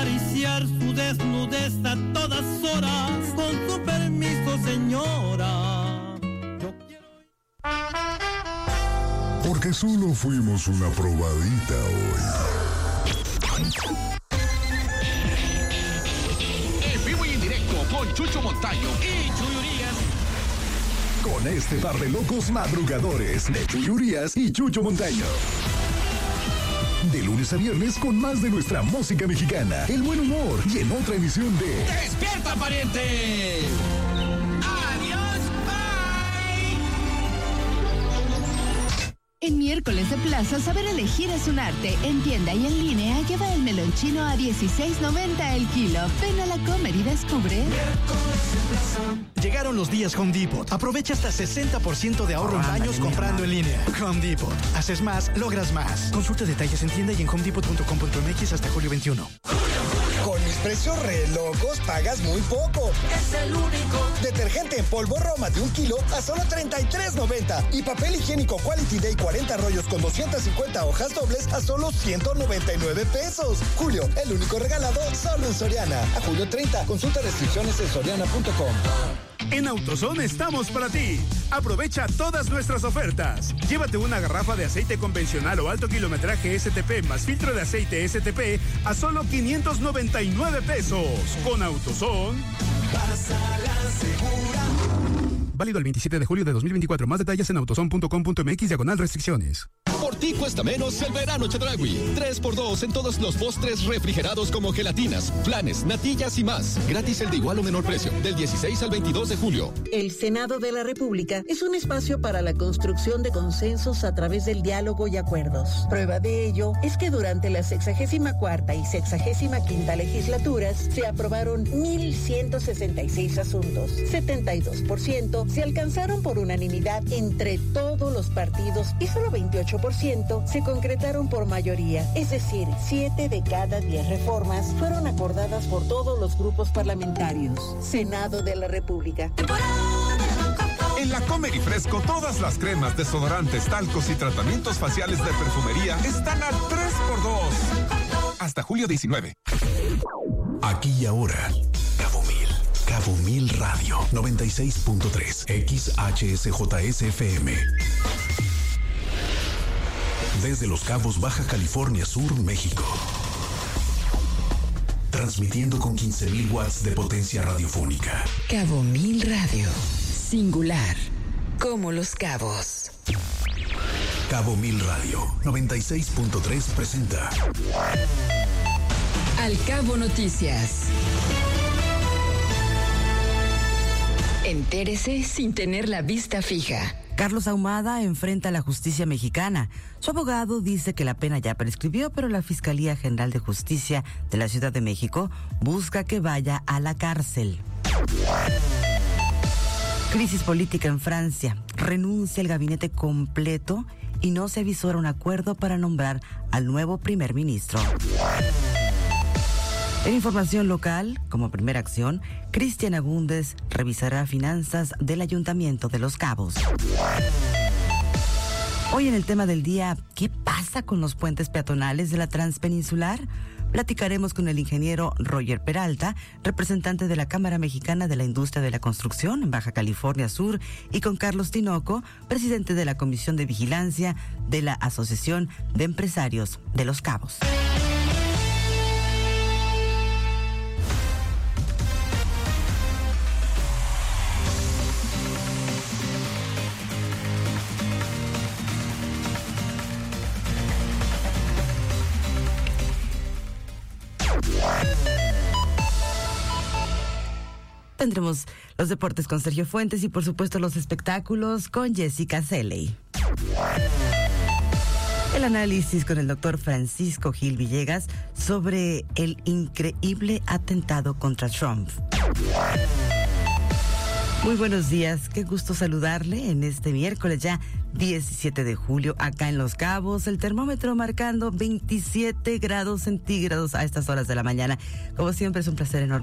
acariciar su desnudez a todas horas. Con su permiso, señora. Yo quiero... Porque solo fuimos una probadita hoy. En vivo y en directo con Chucho Montaño y Chuy Urias. Con este par de locos madrugadores de Chuy Urias y Chucho Montaño. De lunes a viernes con más de nuestra música mexicana, el buen humor y en otra emisión de ¡Despierta, pariente! ¡Adiós, bye! En miércoles de plaza, saber elegir es un arte. En tienda y en línea, lleva el melón chino a $16.90 el kilo. Ven a la Comer y descubre. Llegaron los días Home Depot. Aprovecha hasta 60% de ahorro en baños comprando en línea. Home Depot. Haces más, logras más. Consulta detalles en tienda y en homedepot.com.mx hasta julio 21. Con mis precios re locos pagas muy poco. Es el único. Detergente en polvo Roma de 1 kilo a solo $33.90. Y papel higiénico Quality Day 40 rollos con 250 hojas dobles a solo $199. Julio, el único regalado solo en Soriana. A julio 30. Consulta restricciones en soriana.com. En AutoZone estamos para ti. Aprovecha todas nuestras ofertas. Llévate una garrafa de aceite convencional o alto kilometraje STP más filtro de aceite STP a solo $599. Con AutoZone. Pásala segura. Válido el 27 de julio de 2024. Más detalles en autozone.com.mx/restricciones. Por ti cuesta menos el verano Chedraui. 3x2 en todos los postres refrigerados como gelatinas, flanes, natillas y más. Gratis el de igual o menor precio, del 16 al 22 de julio. El Senado de la República es un espacio para la construcción de consensos a través del diálogo y acuerdos. Prueba de ello es que durante la 64ª y 65ª legislaturas se aprobaron 1,166 asuntos. 72% se alcanzaron por unanimidad entre todos los partidos y solo 28% se concretaron por mayoría, es decir, 7 de cada 10 reformas fueron acordadas por todos los grupos parlamentarios. Senado de la República. En la Comer y Fresco, todas las cremas, desodorantes, talcos y tratamientos faciales de perfumería están al 3x2. Hasta julio 19. Aquí y ahora, Cabo Mil Radio 96.3 XHSJSFM. Desde Los Cabos, Baja California Sur, México. Transmitiendo con 15,000 watts de potencia radiofónica. Cabo Mil Radio. Singular. Como Los Cabos. Cabo Mil Radio 96.3 presenta Al Cabo Noticias. Entérese sin tener la vista fija. Carlos Ahumada enfrenta a la justicia mexicana. Su abogado dice que la pena ya prescribió, pero la Fiscalía General de Justicia de la Ciudad de México busca que vaya a la cárcel. Crisis política en Francia. Renuncia el gabinete completo y no se avisora un acuerdo para nombrar al nuevo primer ministro. En información local, como primera acción, Cristian Agúndez revisará finanzas del Ayuntamiento de Los Cabos. Hoy en el tema del día, ¿qué pasa con los puentes peatonales de la Transpeninsular? Platicaremos con el ingeniero Roger Peralta, representante de la Cámara Mexicana de la Industria de la Construcción en Baja California Sur, y con Carlos Tinoco, presidente de la Comisión de Vigilancia de la Asociación de Empresarios de Los Cabos. Tendremos los deportes con Sergio Fuentes y por supuesto los espectáculos con Jessica Seley. El análisis con el doctor Francisco Gil Villegas sobre el increíble atentado contra Trump. Muy buenos días, qué gusto saludarle en este miércoles ya 17 de julio acá en Los Cabos, el termómetro marcando 27 grados centígrados a estas horas de la mañana. Como siempre es un placer enorme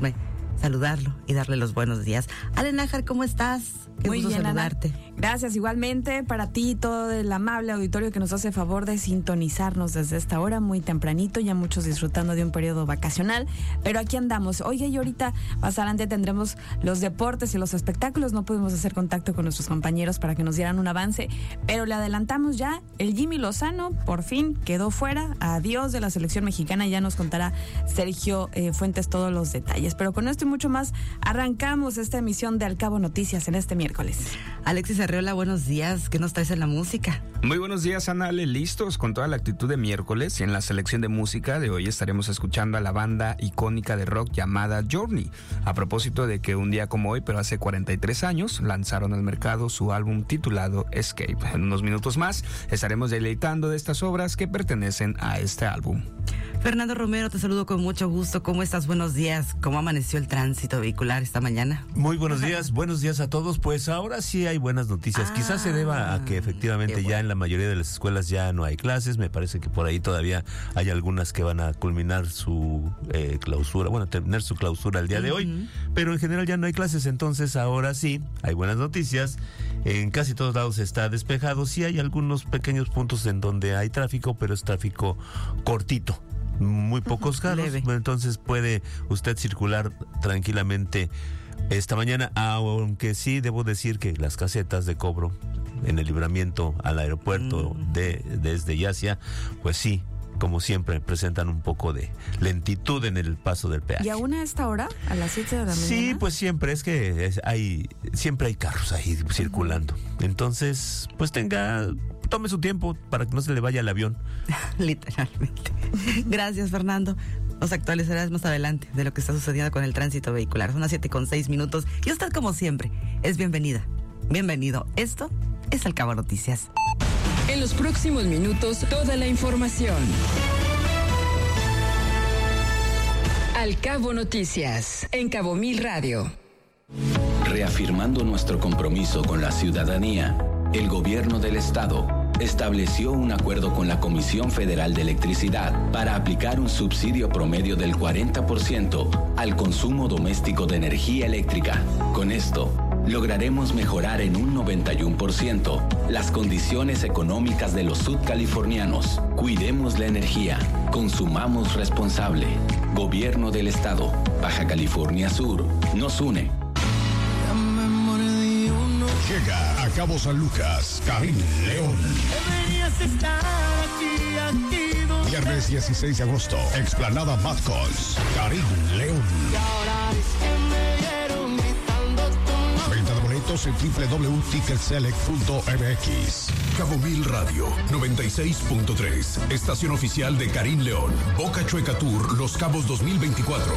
saludarlo y darle los buenos días. Ale Nájar, ¿cómo estás? Qué Muy gusto bien, saludarte. Ana. Gracias, igualmente para ti, todo el amable auditorio que nos hace favor de sintonizarnos desde esta hora, muy tempranito, ya muchos disfrutando de un periodo vacacional, pero aquí andamos. Oiga, y ahorita más adelante tendremos los deportes y los espectáculos. No pudimos hacer contacto con nuestros compañeros para que nos dieran un avance, pero le adelantamos ya, el Jimmy Lozano por fin quedó fuera, adiós de la selección mexicana, ya nos contará Sergio Fuentes todos los detalles. Pero con esto y mucho más, arrancamos esta emisión de Al Cabo Noticias en este miércoles. Alexis Arreola, buenos días. ¿Qué nos traes en la música? Muy buenos días, Anale. Listos con toda la actitud de miércoles. Y en la selección de música de hoy estaremos escuchando a la banda icónica de rock llamada Journey. A propósito de que un día como hoy, pero hace 43 años, lanzaron al mercado su álbum titulado Escape. En unos minutos más estaremos deleitando de estas obras que pertenecen a este álbum. Fernando Romero, te saludo con mucho gusto. ¿Cómo estás? Buenos días. ¿Cómo amaneció el tránsito vehicular esta mañana? Muy buenos días a todos. Pues ahora sí hay buenas noticias. Quizás se deba a que efectivamente ya en la mayoría de las escuelas ya no hay clases. Me parece que por ahí todavía hay algunas que van a culminar su clausura, bueno, terminar su clausura el día de hoy. Pero en general ya no hay clases, entonces ahora sí hay buenas noticias. En casi todos lados está despejado. Sí hay algunos pequeños puntos en donde hay tráfico, pero es tráfico cortito. Muy pocos carros, entonces puede usted circular tranquilamente esta mañana, aunque sí debo decir que las casetas de cobro en el libramiento al aeropuerto desde Yacia, pues sí, como siempre, presentan un poco de lentitud en el paso del peaje. ¿Y aún a esta hora? ¿A las 7 de la mañana? Sí, pues siempre, es que siempre hay carros ahí circulando. Entonces, pues tome su tiempo para que no se le vaya el avión. Literalmente. Gracias, Fernando. Nos actualizarás más adelante de lo que está sucediendo con el tránsito vehicular. Son las 7:06. Y usted, como siempre, es bienvenida. Bienvenido. Esto es Al Cabo Noticias. En los próximos minutos, toda la información. Al Cabo Noticias, en Cabo Mil Radio. Reafirmando nuestro compromiso con la ciudadanía, el gobierno del estado estableció un acuerdo con la Comisión Federal de Electricidad para aplicar un subsidio promedio del 40% al consumo doméstico de energía eléctrica. Con esto, lograremos mejorar en un 91% las condiciones económicas de los sudcalifornianos. Cuidemos la energía, consumamos responsable. Gobierno del Estado, Baja California Sur, nos une. Llega a Cabo San Lucas, Karim León. Deberías estar aquí. Viernes 16 de agosto, Explanada Madcons, Karim León. Venta de boletos en www.ticketselect.mx. Cabo Mil Radio 96.3, estación oficial de Karim León. Boca Chueca Tour, Los Cabos 2024.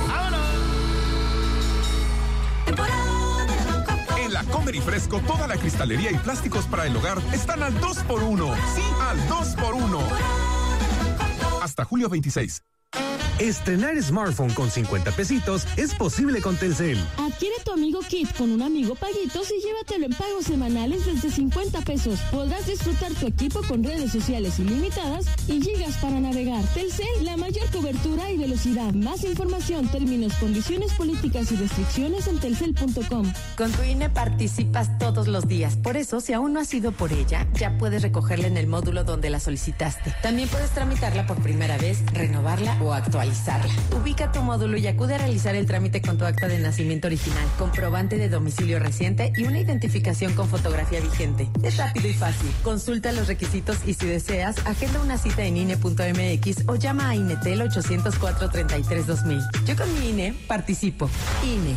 En la Comer y Fresco, toda la cristalería y plásticos para el hogar están al 2x1. Sí, al 2x1. Hasta julio 26. Estrenar smartphone con 50 pesitos es posible con Telcel. Adquiere tu amigo Kit con un amigo Paguitos y llévatelo en pagos semanales desde 50 pesos. Podrás disfrutar tu equipo con redes sociales ilimitadas y gigas para navegar. Telcel, la mayor cobertura y velocidad. Más información, términos, condiciones, políticas y restricciones en telcel.com. Con tu INE participas todos los días. Por eso, si aún no has ido por ella, ya puedes recogerla en el módulo donde la solicitaste. También puedes tramitarla por primera vez, renovarla o actualizarla. Ubica tu módulo y acude a realizar el trámite con tu acta de nacimiento original, comprobante de domicilio reciente y una identificación con fotografía vigente. Es rápido y fácil. Consulta los requisitos y si deseas, agenda una cita en INE.mx o llama a INETEL 804-33-2000. Yo con mi INE participo. INE.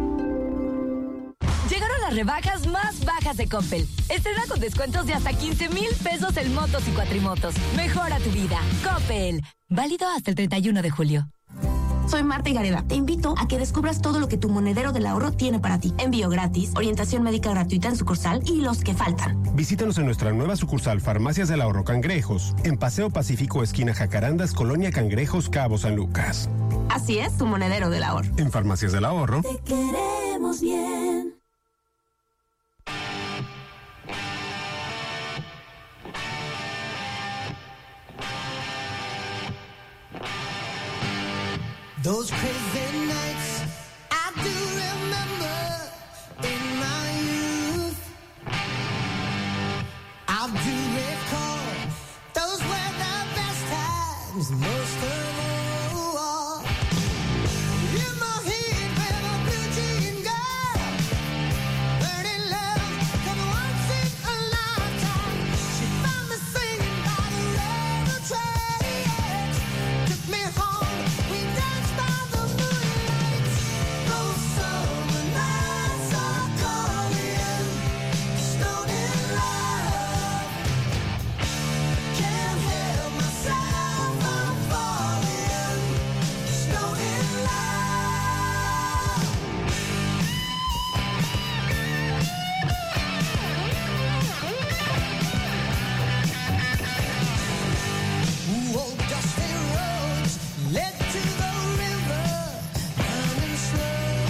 Llegaron las rebajas más bajas de Coppel. Estrena con descuentos de hasta 15,000 pesos en motos y cuatrimotos. Mejora tu vida. Coppel. Válido hasta el 31 de julio. Soy Marta Higareda. Te invito a que descubras todo lo que tu monedero del ahorro tiene para ti. Envío gratis, orientación médica gratuita en sucursal y los que faltan. Visítanos en nuestra nueva sucursal Farmacias del Ahorro Cangrejos, en Paseo Pacífico, esquina Jacarandas, Colonia Cangrejos, Cabo San Lucas. Así es, tu monedero del ahorro. En Farmacias del Ahorro. Te queremos bien. Those crazy nights I do remember in my youth, I do recall those were the best times, most of all. In the heat with a blue jean girl, burning love, come once in a lifetime. She found me singing by the railroad tracks, took me home, we danced by the moonlight. Those summer nights are calling, stoned in love. Can't help myself, I'm falling, stoned in love. Old dusty roads led to the river, running slow.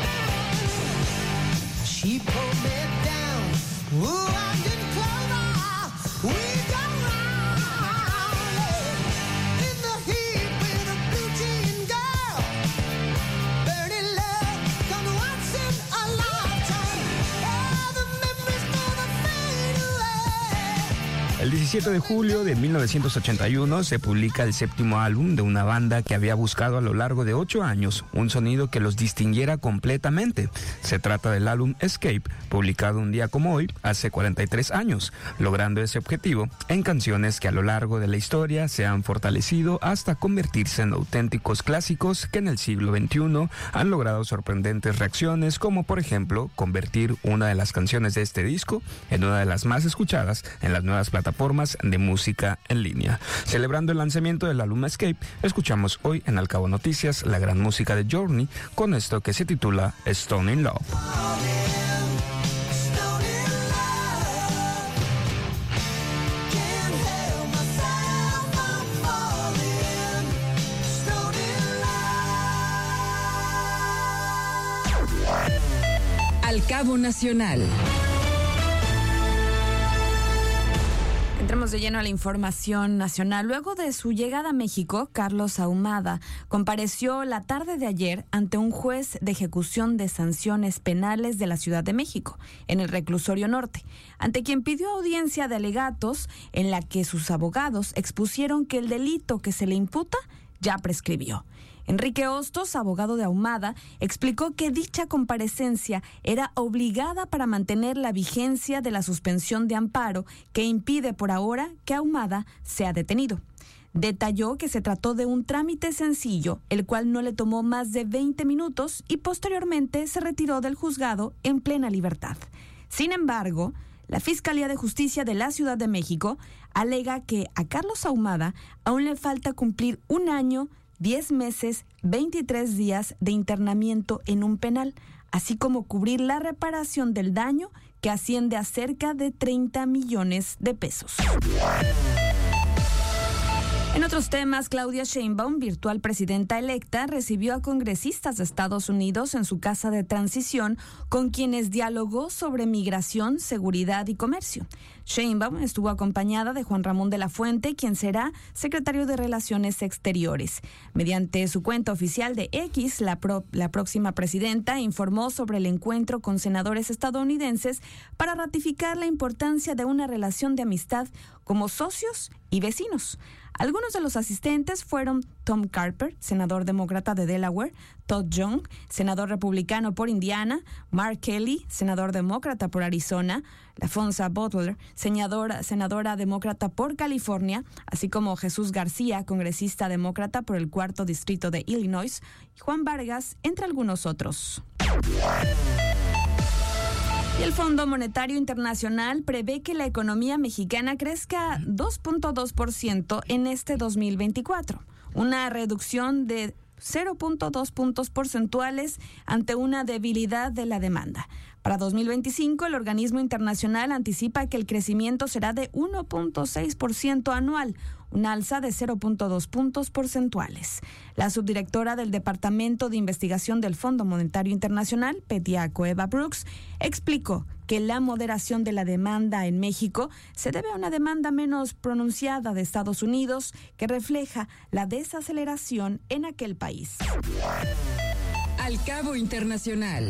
She pulled me down, ooh, I didn't clover. We go round in the heat with a blue jean girl, burning love, come once in a lifetime. All the memories never fade away. El 17 de julio de 1981 se publica el séptimo álbum de una banda que había buscado a lo largo de 8 años un sonido que los distinguiera completamente. Se trata del álbum Escape, publicado un día como hoy, hace 43 años, logrando ese objetivo en canciones que a lo largo de la historia se han fortalecido hasta convertirse en auténticos clásicos que en el siglo XXI han logrado sorprendentes reacciones, como por ejemplo convertir una de las canciones de este disco en una de las más escuchadas en las nuevas plataformas de música en línea. Celebrando el lanzamiento del álbum Escape, escuchamos hoy en Al Cabo Noticias la gran música de Journey con esto que se titula Stone in Love. Al Cabo Nacional. Entremos de lleno a la información nacional. Luego de su llegada a México, Carlos Ahumada compareció la tarde de ayer ante un juez de ejecución de sanciones penales de la Ciudad de México, en el Reclusorio Norte, ante quien pidió audiencia de alegatos en la que sus abogados expusieron que el delito que se le imputa ya prescribió. Enrique Hostos, abogado de Ahumada, explicó que dicha comparecencia era obligada para mantener la vigencia de la suspensión de amparo que impide por ahora que Ahumada sea detenido. Detalló que se trató de un trámite sencillo, el cual no le tomó más de 20 minutos y posteriormente se retiró del juzgado en plena libertad. Sin embargo, la Fiscalía de Justicia de la Ciudad de México alega que a Carlos Ahumada aún le falta cumplir 1 año, 10 meses, 23 días de internamiento en un penal, así como cubrir la reparación del daño que asciende a cerca de 30 millones de pesos. En otros temas, Claudia Sheinbaum, virtual presidenta electa, recibió a congresistas de Estados Unidos en su casa de transición, con quienes dialogó sobre migración, seguridad y comercio. Sheinbaum estuvo acompañada de Juan Ramón de la Fuente, quien será secretario de Relaciones Exteriores. Mediante su cuenta oficial de X, la próxima presidenta informó sobre el encuentro con senadores estadounidenses para ratificar la importancia de una relación de amistad como socios y vecinos. Algunos de los asistentes fueron Tom Carper, senador demócrata de Delaware, Todd Young, senador republicano por Indiana, Mark Kelly, senador demócrata por Arizona, LaFonza Butler, senadora demócrata por California, así como Jesús García, congresista demócrata por el 4º distrito de Illinois, y Juan Vargas, entre algunos otros. Y el Fondo Monetario Internacional prevé que la economía mexicana crezca 2.2% en este 2024, una reducción de 0.2 puntos porcentuales ante una debilidad de la demanda. Para 2025, el organismo internacional anticipa que el crecimiento será de 1.6% anual, un alza de 0.2 puntos porcentuales. La subdirectora del Departamento de Investigación del Fondo Monetario Internacional, Petia Cueva Brooks, explicó que la moderación de la demanda en México se debe a una demanda menos pronunciada de Estados Unidos que refleja la desaceleración en aquel país. Al Cabo Internacional.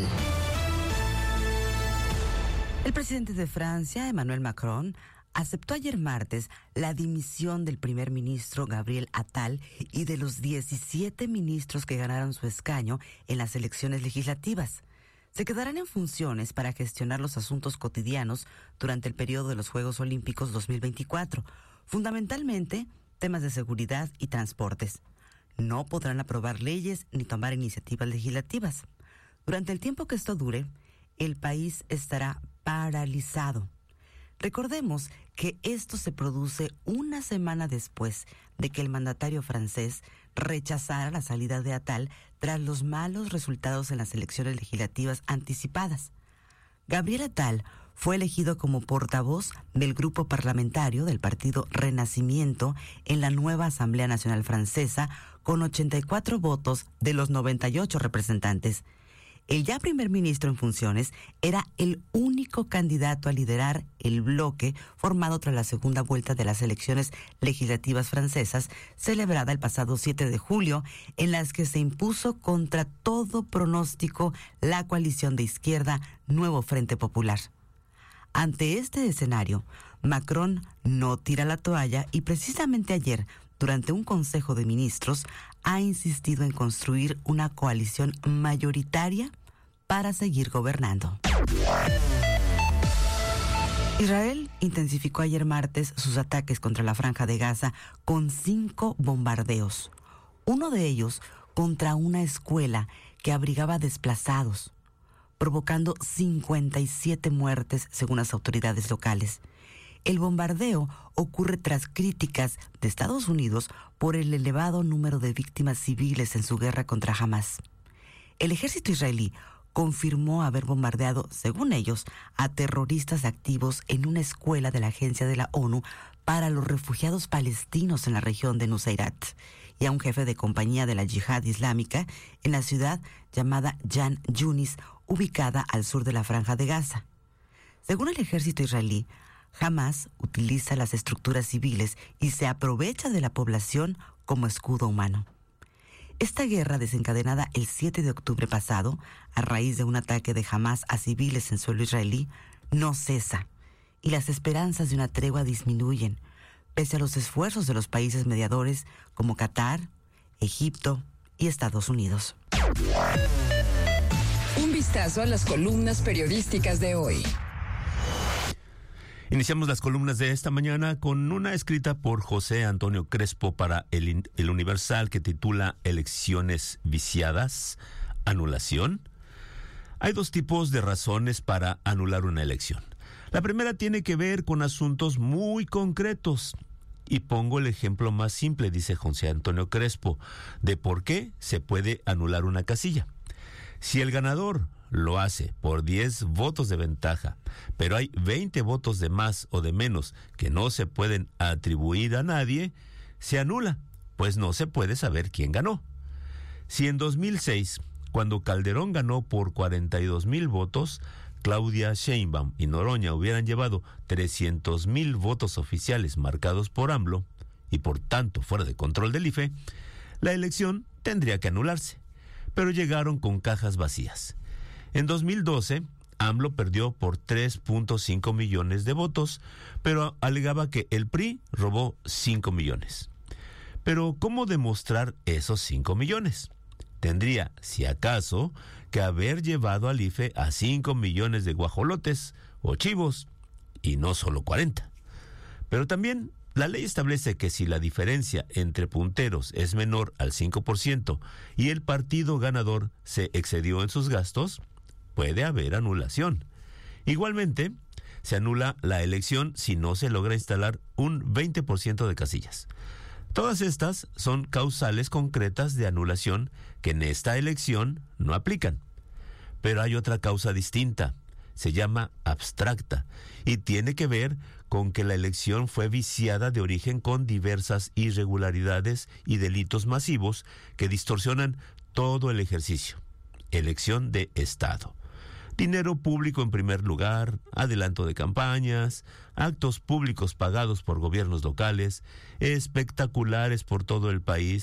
El presidente de Francia, Emmanuel Macron, aceptó ayer martes la dimisión del primer ministro Gabriel Attal y de los 17 ministros que ganaron su escaño en las elecciones legislativas. Se quedarán en funciones para gestionar los asuntos cotidianos durante el periodo de los Juegos Olímpicos 2024, fundamentalmente temas de seguridad y transportes. No podrán aprobar leyes ni tomar iniciativas legislativas. Durante el tiempo que esto dure, el país estará paralizado. Recordemos que esto se produce una semana después de que el mandatario francés rechazara la salida de Attal tras los malos resultados en las elecciones legislativas anticipadas. Gabriel Attal fue elegido como portavoz del grupo parlamentario del Partido Renacimiento en la nueva Asamblea Nacional Francesa con 84 votos de los 98 representantes. El ya primer ministro en funciones era el único candidato a liderar el bloque formado tras la segunda vuelta de las elecciones legislativas francesas, celebrada el pasado 7 de julio, en las que se impuso contra todo pronóstico la coalición de izquierda Nuevo Frente Popular. Ante este escenario, Macron no tira la toalla y precisamente ayer, durante un consejo de ministros, ha insistido en construir una coalición mayoritaria para seguir gobernando. Israel intensificó ayer martes sus ataques contra la Franja de Gaza con 5 bombardeos, uno de ellos contra una escuela que abrigaba desplazados, provocando 57 muertes según las autoridades locales. El bombardeo ocurre tras críticas de Estados Unidos por el elevado número de víctimas civiles en su guerra contra Hamas. El ejército israelí confirmó haber bombardeado, según ellos, a terroristas activos en una escuela de la Agencia de la ONU para los refugiados palestinos en la región de Nuseirat y a un jefe de compañía de la Yihad Islámica en la ciudad llamada Jan Yunis, ubicada al sur de la Franja de Gaza. Según el ejército israelí, Hamas utiliza las estructuras civiles y se aprovecha de la población como escudo humano. Esta guerra, desencadenada el 7 de octubre pasado, a raíz de un ataque de Hamas a civiles en suelo israelí, no cesa, y las esperanzas de una tregua disminuyen, pese a los esfuerzos de los países mediadores como Qatar, Egipto y Estados Unidos. Un vistazo a las columnas periodísticas de hoy. Iniciamos las columnas de esta mañana con una escrita por José Antonio Crespo para el Universal que titula Elecciones viciadas, anulación. Hay 2 tipos de razones para anular una elección. La primera tiene que ver con asuntos muy concretos. Y pongo el ejemplo más simple, dice José Antonio Crespo, de por qué se puede anular una casilla. Si el ganador lo hace por 10 votos de ventaja, pero hay 20 votos de más o de menos que no se pueden atribuir a nadie, se anula, pues no se puede saber quién ganó. Si en 2006, cuando Calderón ganó por 42,000 votos, Claudia Sheinbaum y Noroña hubieran llevado 300,000 votos oficiales marcados por AMLO y por tanto fuera de control del IFE, la elección tendría que anularse, pero llegaron con cajas vacías. En 2012, AMLO perdió por 3.5 millones de votos, pero alegaba que el PRI robó 5 millones. Pero ¿cómo demostrar esos 5 millones? Tendría, si acaso, que haber llevado al IFE a 5 millones de guajolotes o chivos, y no solo 40. Pero también la ley establece que si la diferencia entre punteros es menor al 5% y el partido ganador se excedió en sus gastos, puede haber anulación. Igualmente, se anula la elección si no se logra instalar un 20% de casillas. Todas estas son causales concretas de anulación que en esta elección no aplican. Pero hay otra causa distinta, se llama abstracta, y tiene que ver con que la elección fue viciada de origen con diversas irregularidades y delitos masivos que distorsionan todo el ejercicio. Elección de Estado. Dinero público en primer lugar, adelanto de campañas, actos públicos pagados por gobiernos locales, espectaculares por todo el país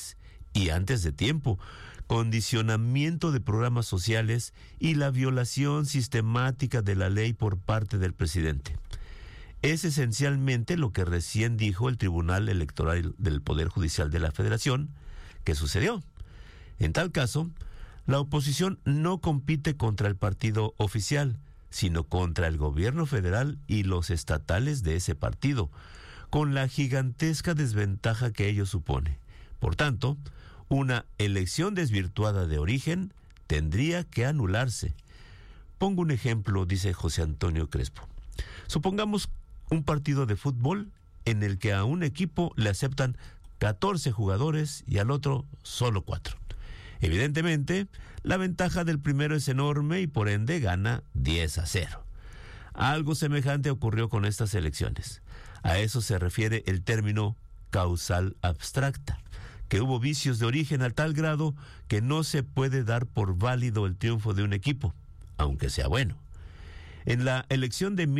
y antes de tiempo, condicionamiento de programas sociales y la violación sistemática de la ley por parte del presidente. Es esencialmente lo que recién dijo el Tribunal Electoral del Poder Judicial de la Federación que sucedió. En tal caso, la oposición no compite contra el partido oficial, sino contra el gobierno federal y los estatales de ese partido, con la gigantesca desventaja que ello supone. Por tanto, una elección desvirtuada de origen tendría que anularse. Pongo un ejemplo, dice José Antonio Crespo. Supongamos un partido de fútbol en el que a un equipo le aceptan 14 jugadores y al otro solo 4. Evidentemente, la ventaja del primero es enorme y por ende gana 10-0. Algo semejante ocurrió con estas elecciones. A eso se refiere el término causal abstracta, que hubo vicios de origen a tal grado que no se puede dar por válido el triunfo de un equipo, aunque sea bueno. En la elección de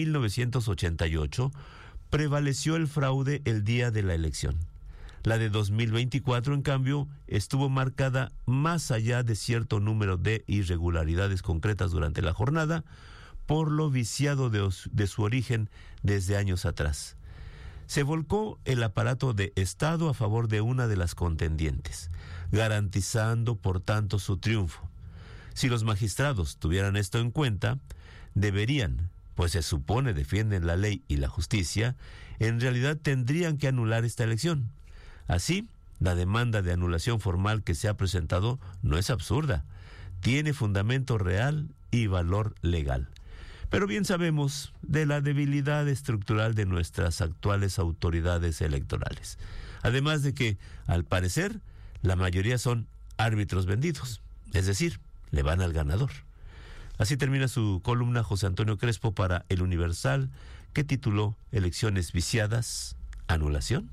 1988 prevaleció el fraude el día de la elección. La de 2024, en cambio, estuvo marcada más allá de cierto número de irregularidades concretas durante la jornada por lo viciado de su origen desde años atrás. Se volcó el aparato de Estado a favor de una de las contendientes, garantizando por tanto su triunfo. Si los magistrados tuvieran esto en cuenta, deberían, pues se supone defienden la ley y la justicia, en realidad tendrían que anular esta elección. Así, la demanda de anulación formal que se ha presentado no es absurda, tiene fundamento real y valor legal. Pero bien sabemos de la debilidad estructural de nuestras actuales autoridades electorales. Además de que, al parecer, la mayoría son árbitros vendidos, es decir, le van al ganador. Así termina su columna José Antonio Crespo para El Universal, que tituló Elecciones viciadas, ¿anulación?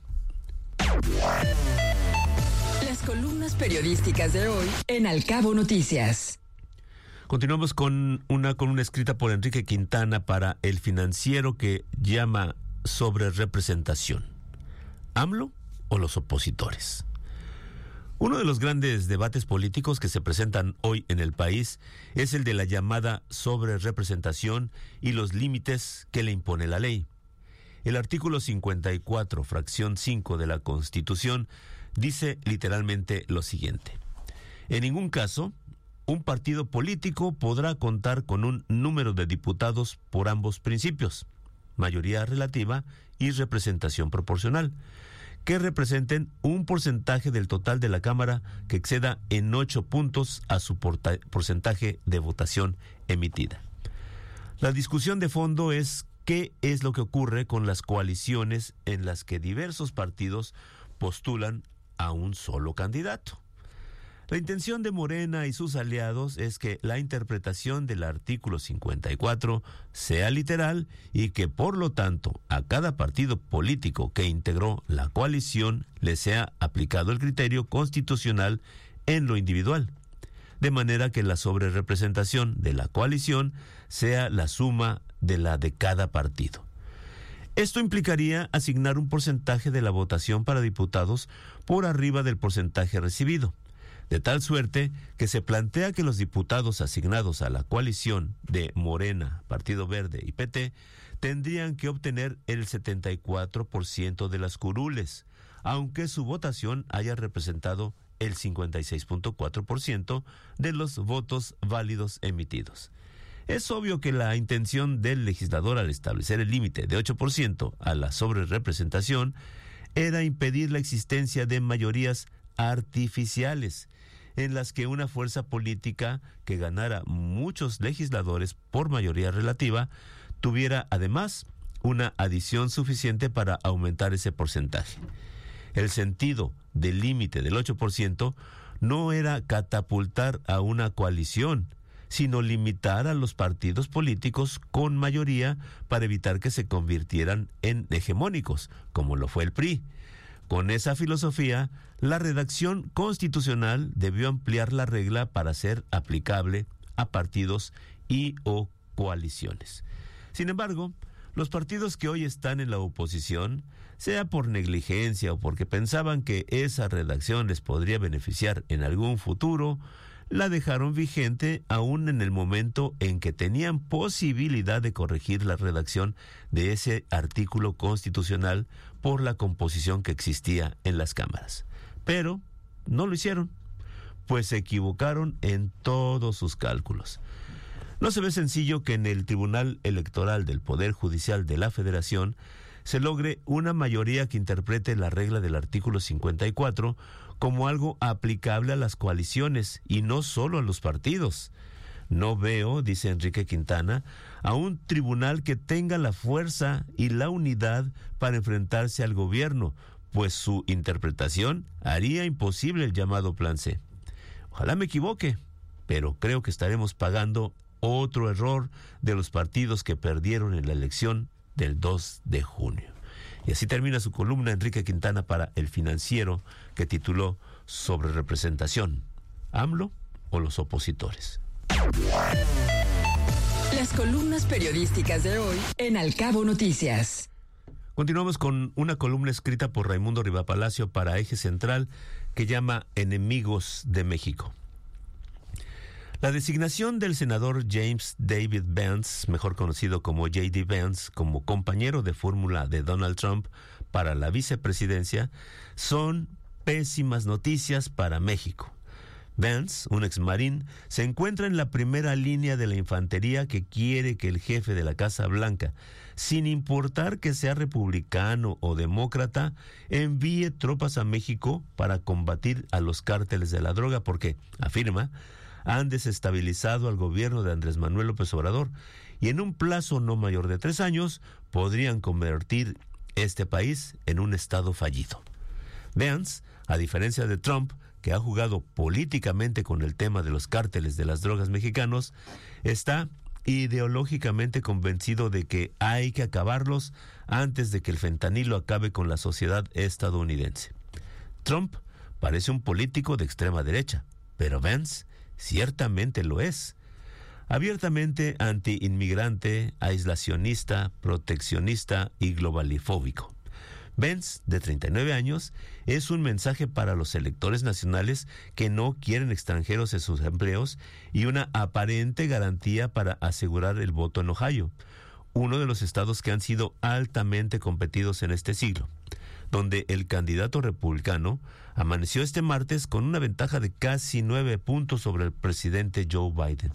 Las columnas periodísticas de hoy en Al Cabo Noticias. Continuamos con una columna escrita por Enrique Quintana para El Financiero que llama sobre representación. ¿AMLO o los opositores? Uno de los grandes debates políticos que se presentan hoy en el país es el de la llamada sobrerepresentación y los límites que le impone la ley. El artículo 54, fracción 5 de la Constitución, dice literalmente lo siguiente. En ningún caso, un partido político podrá contar con un número de diputados por ambos principios, mayoría relativa y representación proporcional, que representen un porcentaje del total de la Cámara que exceda en 8 puntos a su porcentaje de votación emitida. La discusión de fondo es qué es lo que ocurre con las coaliciones en las que diversos partidos postulan a un solo candidato. La intención de Morena y sus aliados es que la interpretación del artículo 54 sea literal y que, por lo tanto, a cada partido político que integró la coalición le sea aplicado el criterio constitucional en lo individual, de manera que la sobrerepresentación de la coalición sea la suma de la de cada partido. Esto implicaría asignar un porcentaje de la votación para diputados por arriba del porcentaje recibido, de tal suerte que se plantea que los diputados asignados a la coalición de Morena, Partido Verde y PT tendrían que obtener el 74% de las curules, aunque su votación haya representado el 56.4% de los votos válidos emitidos. Es obvio que la intención del legislador al establecer el límite de 8% a la sobrerepresentación era impedir la existencia de mayorías artificiales, en las que una fuerza política que ganara muchos legisladores por mayoría relativa tuviera además una adición suficiente para aumentar ese porcentaje. El sentido del límite del 8% no era catapultar a una coalición, sino limitar a los partidos políticos con mayoría para evitar que se convirtieran en hegemónicos, como lo fue el PRI. Con esa filosofía, la redacción constitucional debió ampliar la regla para ser aplicable a partidos y o coaliciones. Sin embargo, Los partidos que hoy están en la oposición, sea por negligencia o porque pensaban que esa redacción les podría beneficiar en algún futuro, la dejaron vigente aún en el momento en que tenían posibilidad de corregir la redacción de ese artículo constitucional por la composición que existía en las cámaras. Pero no lo hicieron, pues se equivocaron en todos sus cálculos. No se ve sencillo que en el Tribunal Electoral del Poder Judicial de la Federación se logre una mayoría que interprete la regla del artículo 54 como algo aplicable a las coaliciones y no solo a los partidos. No veo, dice Enrique Quintana, a un tribunal que tenga la fuerza y la unidad para enfrentarse al gobierno, pues su interpretación haría imposible el llamado Plan C. Ojalá me equivoque, pero creo que estaremos pagando otro error de los partidos que perdieron en la elección del 2 de junio. Y así termina su columna Enrique Quintana para El Financiero, que tituló Sobre representación, ¿AMLO o los opositores? Las columnas periodísticas de hoy en Al Cabo Noticias. Continuamos con una columna escrita por Raimundo Rivapalacio para Eje Central que llama Enemigos de México. La designación del senador James David Vance, mejor conocido como J.D. Vance, como compañero de fórmula de Donald Trump para la vicepresidencia, son pésimas noticias para México. Vance, un exmarín, se encuentra en la primera línea de la infantería que quiere que el jefe de la Casa Blanca, sin importar que sea republicano o demócrata, envíe tropas a México para combatir a los cárteles de la droga porque, afirma, han desestabilizado al gobierno de Andrés Manuel López Obrador y en un plazo no mayor de 3 años podrían convertir este país en un estado fallido. Vance, a diferencia de Trump, que ha jugado políticamente con el tema de los cárteles de las drogas mexicanos, está ideológicamente convencido de que hay que acabarlos antes de que el fentanilo acabe con la sociedad estadounidense. Trump parece un político de extrema derecha, pero Vance ciertamente lo es. Abiertamente anti-inmigrante, aislacionista, proteccionista y globalifóbico. Vance, de 39 años, es un mensaje para los electores nacionales que no quieren extranjeros en sus empleos y una aparente garantía para asegurar el voto en Ohio, uno de los estados que han sido altamente competidos en este siglo, donde el candidato republicano amaneció este martes con una ventaja de casi 9 puntos sobre el presidente Joe Biden.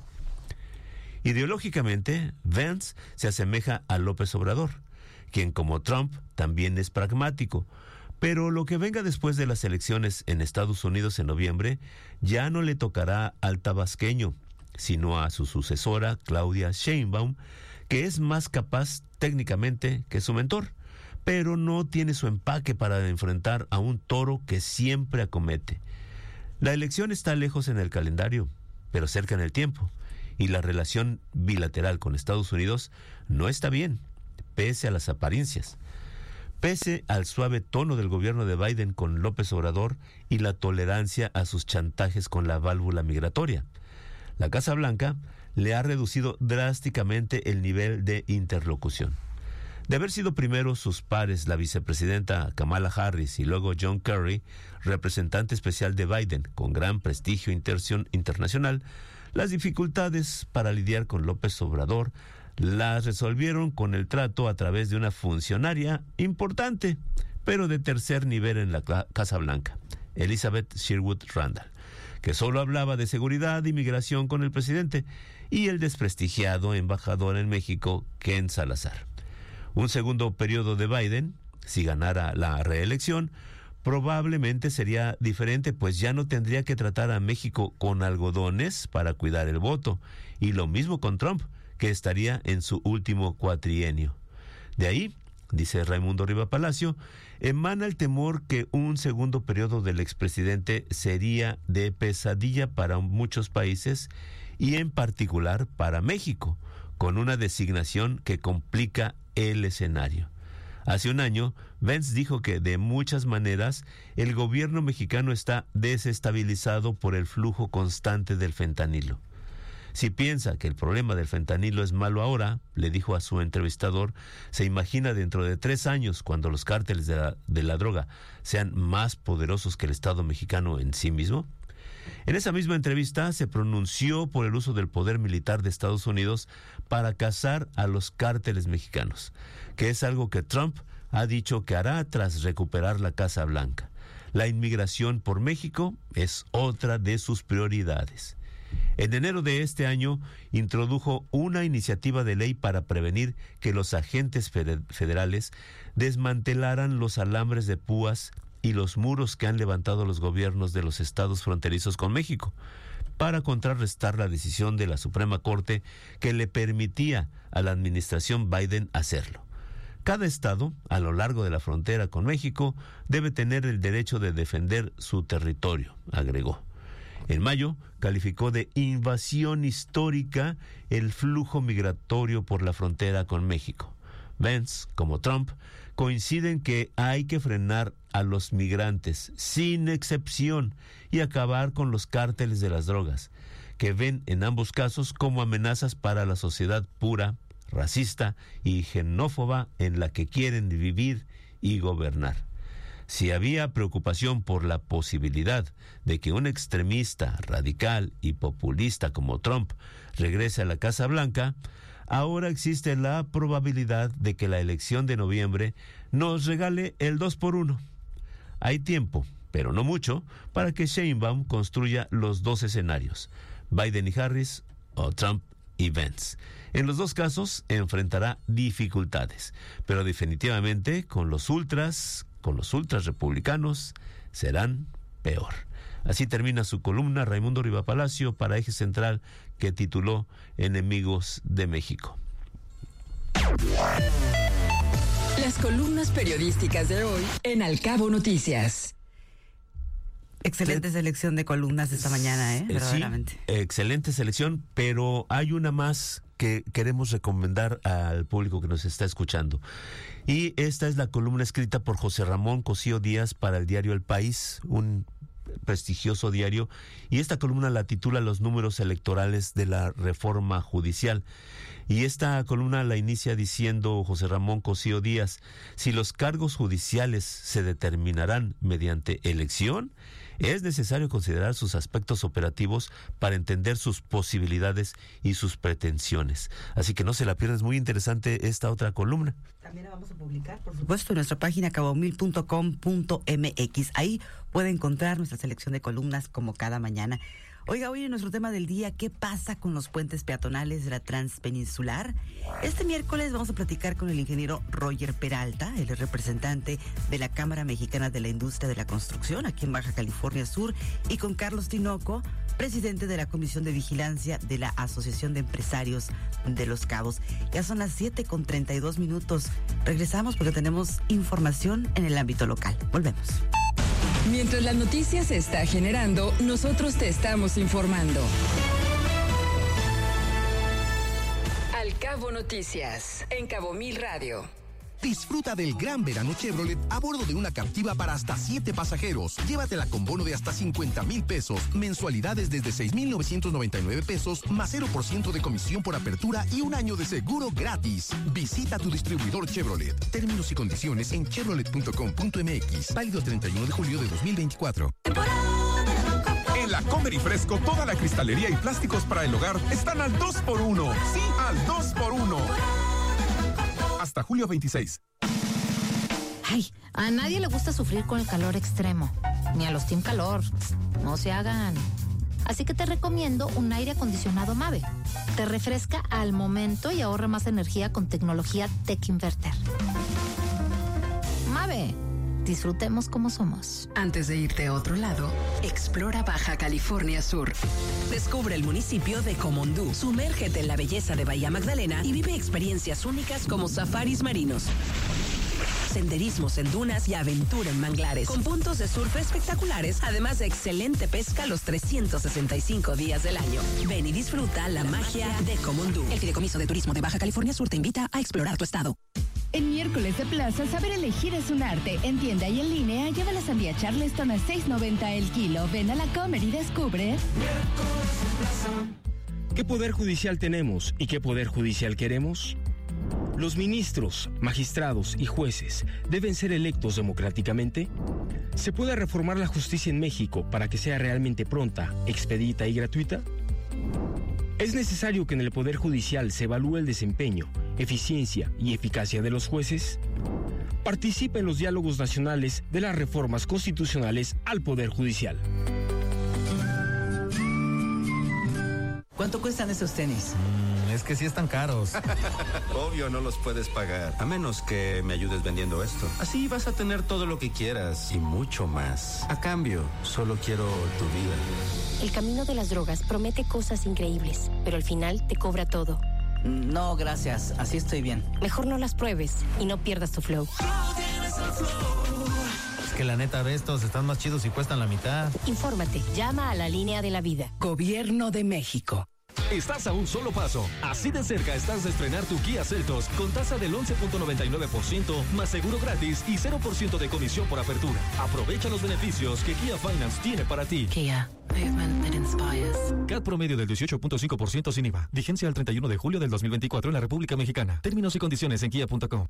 Ideológicamente, Vance se asemeja a López Obrador, quien como Trump también es pragmático, pero lo que venga después de las elecciones en Estados Unidos en noviembre ya no le tocará al tabasqueño, sino a su sucesora Claudia Sheinbaum, que es más capaz técnicamente que su mentor, pero no tiene su empaque para enfrentar a un toro que siempre acomete. La elección está lejos en el calendario, pero cerca en el tiempo, y la relación bilateral con Estados Unidos no está bien, pese a las apariencias. Pese al suave tono del gobierno de Biden con López Obrador y la tolerancia a sus chantajes con la válvula migratoria. La Casa Blanca le ha reducido drásticamente el nivel de interlocución. De haber sido primero sus pares la vicepresidenta Kamala Harris y luego John Kerry, representante especial de Biden con gran prestigio internacional, las dificultades para lidiar con López Obrador las resolvieron con el trato a través de una funcionaria importante, pero de tercer nivel en la Casa Blanca, Elizabeth Sherwood Randall, que solo hablaba de seguridad y migración con el presidente, y el desprestigiado embajador en México, Ken Salazar. Un segundo periodo de Biden, si ganara la reelección, probablemente sería diferente, pues ya no tendría que tratar a México con algodones para cuidar el voto, y lo mismo con Trump, que estaría en su último cuatrienio. De ahí, dice Raimundo Rivapalacio, emana el temor que un segundo periodo del expresidente sería de pesadilla para muchos países y en particular para México, con una designación que complica el escenario. Hace un año, Vance dijo que de muchas maneras el gobierno mexicano está desestabilizado por el flujo constante del fentanilo. Si piensa que el problema del fentanilo es malo ahora, le dijo a su entrevistador, se imagina dentro de 3 años, cuando los cárteles de la droga sean más poderosos que el Estado mexicano en sí mismo. En esa misma entrevista se pronunció por el uso del poder militar de Estados Unidos para cazar a los cárteles mexicanos, que es algo que Trump ha dicho que hará tras recuperar la Casa Blanca. La inmigración por México es otra de sus prioridades. En enero de este año introdujo una iniciativa de ley para prevenir que los agentes federales desmantelaran los alambres de púas y los muros que han levantado los gobiernos de los estados fronterizos con México, para contrarrestar la decisión de la Suprema Corte que le permitía a la administración Biden hacerlo. Cada estado, a lo largo de la frontera con México, debe tener el derecho de defender su territorio, agregó. En mayo, calificó de invasión histórica el flujo migratorio por la frontera con México. Vance, como Trump, coinciden que hay que frenar a los migrantes sin excepción y acabar con los cárteles de las drogas, que ven en ambos casos como amenazas para la sociedad pura, racista y xenófoba en la que quieren vivir y gobernar. Si había preocupación por la posibilidad de que un extremista radical y populista como Trump regrese a la Casa Blanca, ahora existe la probabilidad de que la elección de noviembre nos regale el 2x1. Hay tiempo, pero no mucho, para que Sheinbaum construya los 2 escenarios, Biden y Harris o Trump y Vance. En los 2 casos enfrentará dificultades, pero definitivamente con los ultras republicanos serán peor. Así termina su columna Raimundo Riva Palacio para Eje Central, que tituló Enemigos de México. Las columnas periodísticas de hoy en Al Cabo Noticias. Excelente selección de columnas esta mañana, verdaderamente. Sí, excelente selección, pero hay una más que queremos recomendar al público que nos está escuchando. Y esta es la columna escrita por José Ramón Cosío Díaz para el diario El País, un prestigioso diario, y esta columna la titula Los números electorales de la reforma judicial. Y esta columna la inicia diciendo José Ramón Cosío Díaz: si los cargos judiciales se determinarán mediante elección, es necesario considerar sus aspectos operativos para entender sus posibilidades y sus pretensiones. Así que no se la pierdan, es muy interesante esta otra columna. También la vamos a publicar, por supuesto, en nuestra página cabomil.com.mx. Ahí puede encontrar nuestra selección de columnas como cada mañana. Oiga, hoy en nuestro tema del día, ¿qué pasa con los puentes peatonales de la Transpeninsular? Este miércoles vamos a platicar con el ingeniero Roger Peralta, el representante de la Cámara Mexicana de la Industria de la Construcción aquí en Baja California Sur, y con Carlos Tinoco, presidente de la Comisión de Vigilancia de la Asociación de Empresarios de Los Cabos. Ya son las 7:32. Regresamos porque tenemos información en el ámbito local. Volvemos. Mientras la noticia se está generando, nosotros te estamos informando. Al Cabo Noticias, en Cabo Mil Radio. Disfruta del gran verano Chevrolet a bordo de una Captiva para hasta 7 pasajeros. Llévatela con bono de hasta 50,000 pesos, mensualidades desde 6,999 pesos, más 0% de comisión por apertura y 1 año de seguro gratis. Visita tu distribuidor Chevrolet. Términos y condiciones en chevrolet.com.mx. Válido 31 de julio de 2024. En la Comer y Fresco, toda la cristalería y plásticos para el hogar están al 2x1. Sí, al 2x1. Hasta julio 26. Ay, a nadie le gusta sufrir con el calor extremo, ni a los Team Calor. No se hagan. Así que te recomiendo un aire acondicionado Mave. Te refresca al momento y ahorra más energía con tecnología Tech Inverter. Mave. Disfrutemos como somos. Antes de irte a otro lado, explora Baja California Sur. Descubre el municipio de Comondú. Sumérgete en la belleza de Bahía Magdalena y vive experiencias únicas como safaris marinos, senderismos en dunas y aventura en manglares, con puntos de surf espectaculares, además de excelente pesca los 365 días del año. Ven y disfruta la magia de Comondú. El Fideicomiso de Turismo de Baja California Sur te invita a explorar tu estado. En miércoles de plaza, saber elegir es un arte. En tienda y en línea, lleva la sandía Charleston a $6.90 el kilo. Ven a la Comer y descubre. ¿Qué poder judicial tenemos y qué poder judicial queremos? ¿Los ministros, magistrados y jueces deben ser electos democráticamente? ¿Se puede reformar la justicia en México para que sea realmente pronta, expedita y gratuita? ¿Es necesario que en el Poder Judicial se evalúe el desempeño, eficiencia y eficacia de los jueces? Participa en los diálogos nacionales de las reformas constitucionales al Poder Judicial. ¿Cuánto cuestan esos tenis? Es que sí están caros. Obvio no los puedes pagar, a menos que me ayudes vendiendo esto. Así vas a tener todo lo que quieras y mucho más. A cambio, solo quiero tu vida. El camino de las drogas promete cosas increíbles, pero al final te cobra todo. No, gracias. Así estoy bien. Mejor no las pruebes y no pierdas tu flow. Es que la neta de estos están más chidos y cuestan la mitad. Infórmate. Llama a la línea de la vida. Gobierno de México. Estás a un solo paso. Así de cerca estás de estrenar tu Kia Seltos con tasa del 11.99% más seguro gratis y 0% de comisión por apertura. Aprovecha los beneficios que Kia Finance tiene para ti. Kia, movement that inspires. CAT promedio del 18.5% sin IVA. Vigencia al 31 de julio del 2024 en la República Mexicana. Términos y condiciones en kia.com.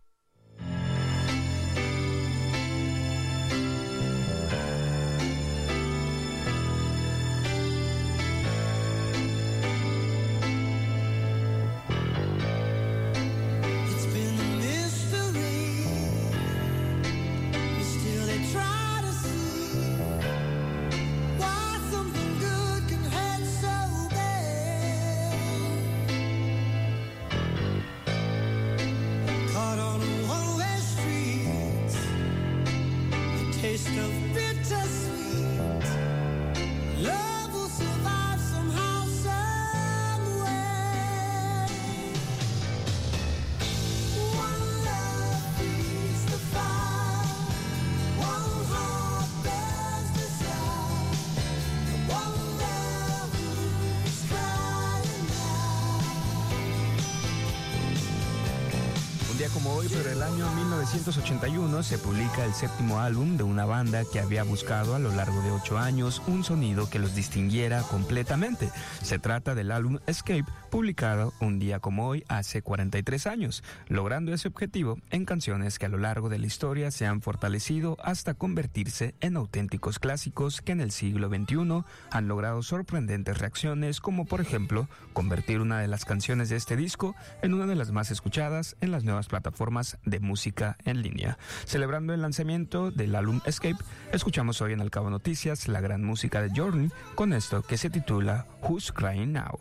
Como hoy, pero el año 1981 se publica el séptimo álbum de una banda que había buscado a lo largo de 8 años un sonido que los distinguiera completamente. Se trata del álbum Escape, publicado un día como hoy hace 43 años, logrando ese objetivo en canciones que a lo largo de la historia se han fortalecido hasta convertirse en auténticos clásicos que en el siglo XXI han logrado sorprendentes reacciones, como por ejemplo convertir una de las canciones de este disco en una de las más escuchadas en las nuevas plataformas de música en línea. Celebrando el lanzamiento del álbum Escape, escuchamos hoy en Al Cabo Noticias la gran música de Journey con esto que se titula Who's Crying Now.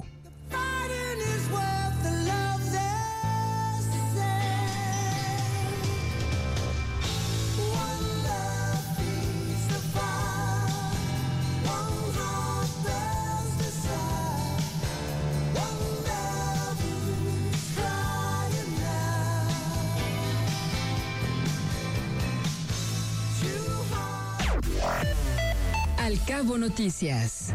Al Cabo Noticias.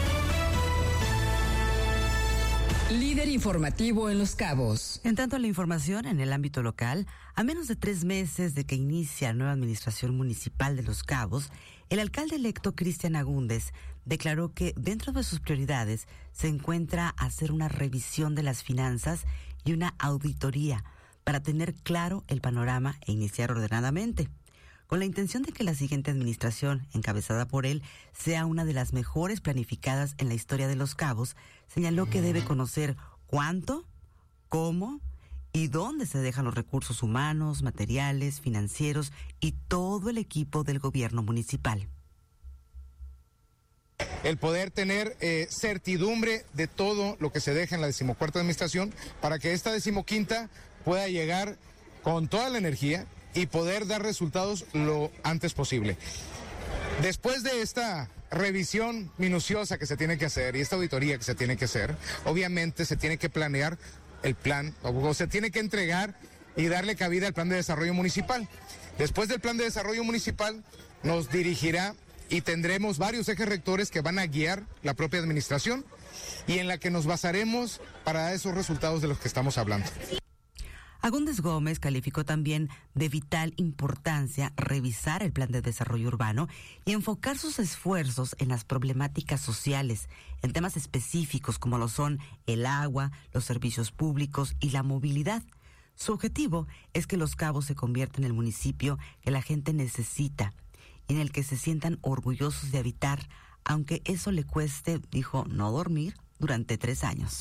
Líder informativo en Los Cabos. En tanto, la información en el ámbito local, a menos de 3 meses de que inicie la nueva administración municipal de Los Cabos, el alcalde electo Cristian Agúndez declaró que dentro de sus prioridades se encuentra hacer una revisión de las finanzas y una auditoría para tener claro el panorama e iniciar ordenadamente. Con la intención de que la siguiente administración, encabezada por él, sea una de las mejores planificadas en la historia de Los Cabos, señaló que debe conocer cuánto, cómo y dónde se dejan los recursos humanos, materiales, financieros y todo el equipo del gobierno municipal. El poder tener certidumbre de todo lo que se deja en la 14ª administración para que esta 15ª pueda llegar con toda la energía y poder dar resultados lo antes posible. Después de esta revisión minuciosa que se tiene que hacer y esta auditoría que se tiene que hacer, obviamente se tiene que planear el plan, o se tiene que entregar y darle cabida al plan de desarrollo municipal. Después del plan de desarrollo municipal nos dirigirá y tendremos varios ejes rectores que van a guiar la propia administración y en la que nos basaremos para esos resultados de los que estamos hablando. Agúndez Gómez calificó también de vital importancia revisar el plan de desarrollo urbano y enfocar sus esfuerzos en las problemáticas sociales, en temas específicos como lo son el agua, los servicios públicos y la movilidad. Su objetivo es que Los Cabos se convierta en el municipio que la gente necesita y en el que se sientan orgullosos de habitar, aunque eso le cueste, dijo, no dormir durante 3 años.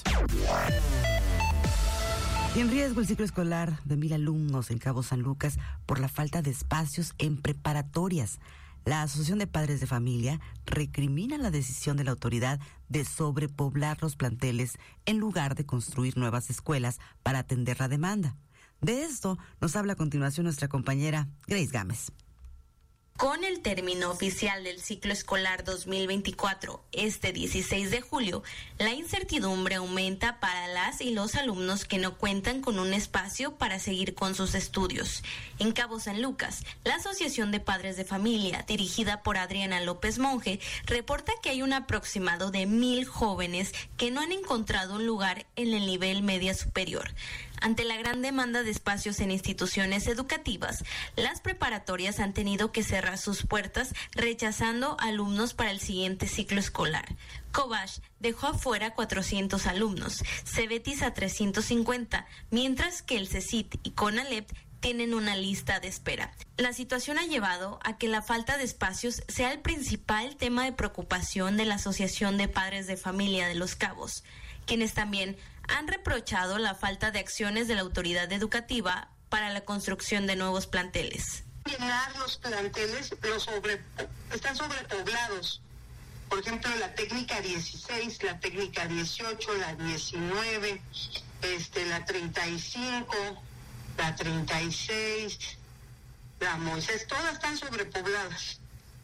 Y en riesgo el ciclo escolar de 1,000 alumnos en Cabo San Lucas por la falta de espacios en preparatorias. La Asociación de Padres de Familia recrimina la decisión de la autoridad de sobrepoblar los planteles en lugar de construir nuevas escuelas para atender la demanda. De esto nos habla a continuación nuestra compañera Grace Gámez. Con el término oficial del ciclo escolar 2024, este 16 de julio, la incertidumbre aumenta para las y los alumnos que no cuentan con un espacio para seguir con sus estudios. En Cabo San Lucas, la Asociación de Padres de Familia, dirigida por Adriana López Monge, reporta que hay un aproximado de 1,000 jóvenes que no han encontrado un lugar en el nivel media superior. Ante la gran demanda de espacios en instituciones educativas, las preparatorias han tenido que cerrar sus puertas, rechazando alumnos para el siguiente ciclo escolar. Cobach dejó afuera 400 alumnos, Cebetis a 350, mientras que el CECIT y CONALEP tienen una lista de espera. La situación ha llevado a que la falta de espacios sea el principal tema de preocupación de la Asociación de Padres de Familia de Los Cabos, quienes también han reprochado la falta de acciones de la autoridad educativa para la construcción de nuevos planteles. Llenar los planteles están sobrepoblados. Por ejemplo, la técnica 16, la técnica 18, la 19, la 35, la 36, la Moisés, todas están sobrepobladas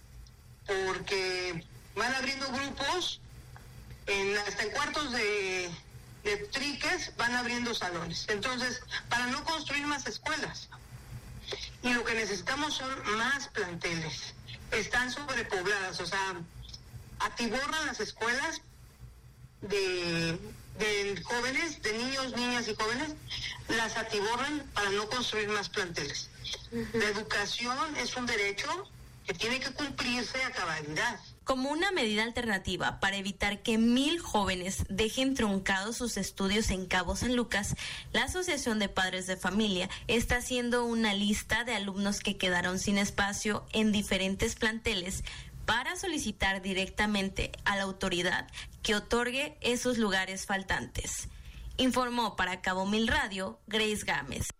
porque van abriendo grupos hasta en cuartos de triques, van abriendo salones. Entonces, para no construir más escuelas, y lo que necesitamos son más planteles. Están sobrepobladas, o sea, atiborran las escuelas de jóvenes, de niños, niñas y jóvenes, las atiborran para no construir más planteles. La educación es un derecho que tiene que cumplirse a cabalidad. Como una medida alternativa para evitar que 1,000 jóvenes dejen truncados sus estudios en Cabo San Lucas, la Asociación de Padres de Familia está haciendo una lista de alumnos que quedaron sin espacio en diferentes planteles para solicitar directamente a la autoridad que otorgue esos lugares faltantes. Informó para Cabo Mil Radio, Grace Gámez.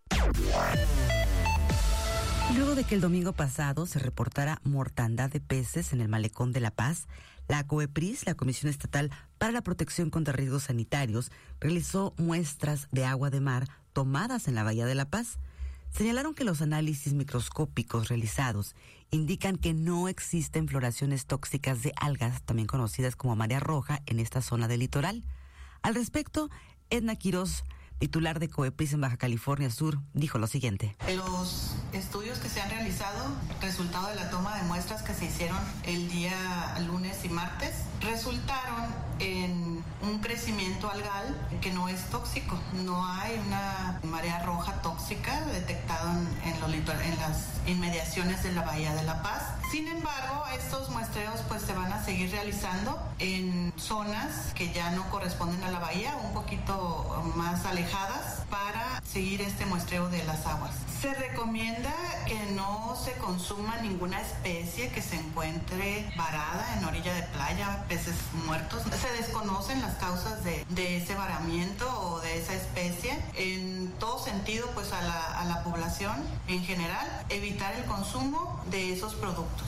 Luego de que el domingo pasado se reportara mortandad de peces en el malecón de La Paz, la COEPRIS, la Comisión Estatal para la Protección contra Riesgos Sanitarios, realizó muestras de agua de mar tomadas en la Bahía de La Paz. Señalaron que los análisis microscópicos realizados indican que no existen floraciones tóxicas de algas, también conocidas como marea roja, en esta zona del litoral. Al respecto, Edna Quiroz, titular de COEPRIS en Baja California Sur, dijo lo siguiente. Los estudios que se han realizado, resultado de la toma de muestras que se hicieron el día lunes y martes, resultaron en un crecimiento algal que no es tóxico. No hay una marea roja tóxica detectada en las inmediaciones de la Bahía de La Paz. Sin embargo, estos muestreos pues se van a seguir realizando en zonas que ya no corresponden a la bahía, un poquito más alejadas, para seguir este muestreo de las aguas. Se recomienda que no se consuma ninguna especie que se encuentre varada en orilla de playa, peces muertos. Se desconocen las causas de ese varamiento o de esa especie. En todo sentido, pues a la población en general, evitar el consumo de esos productos.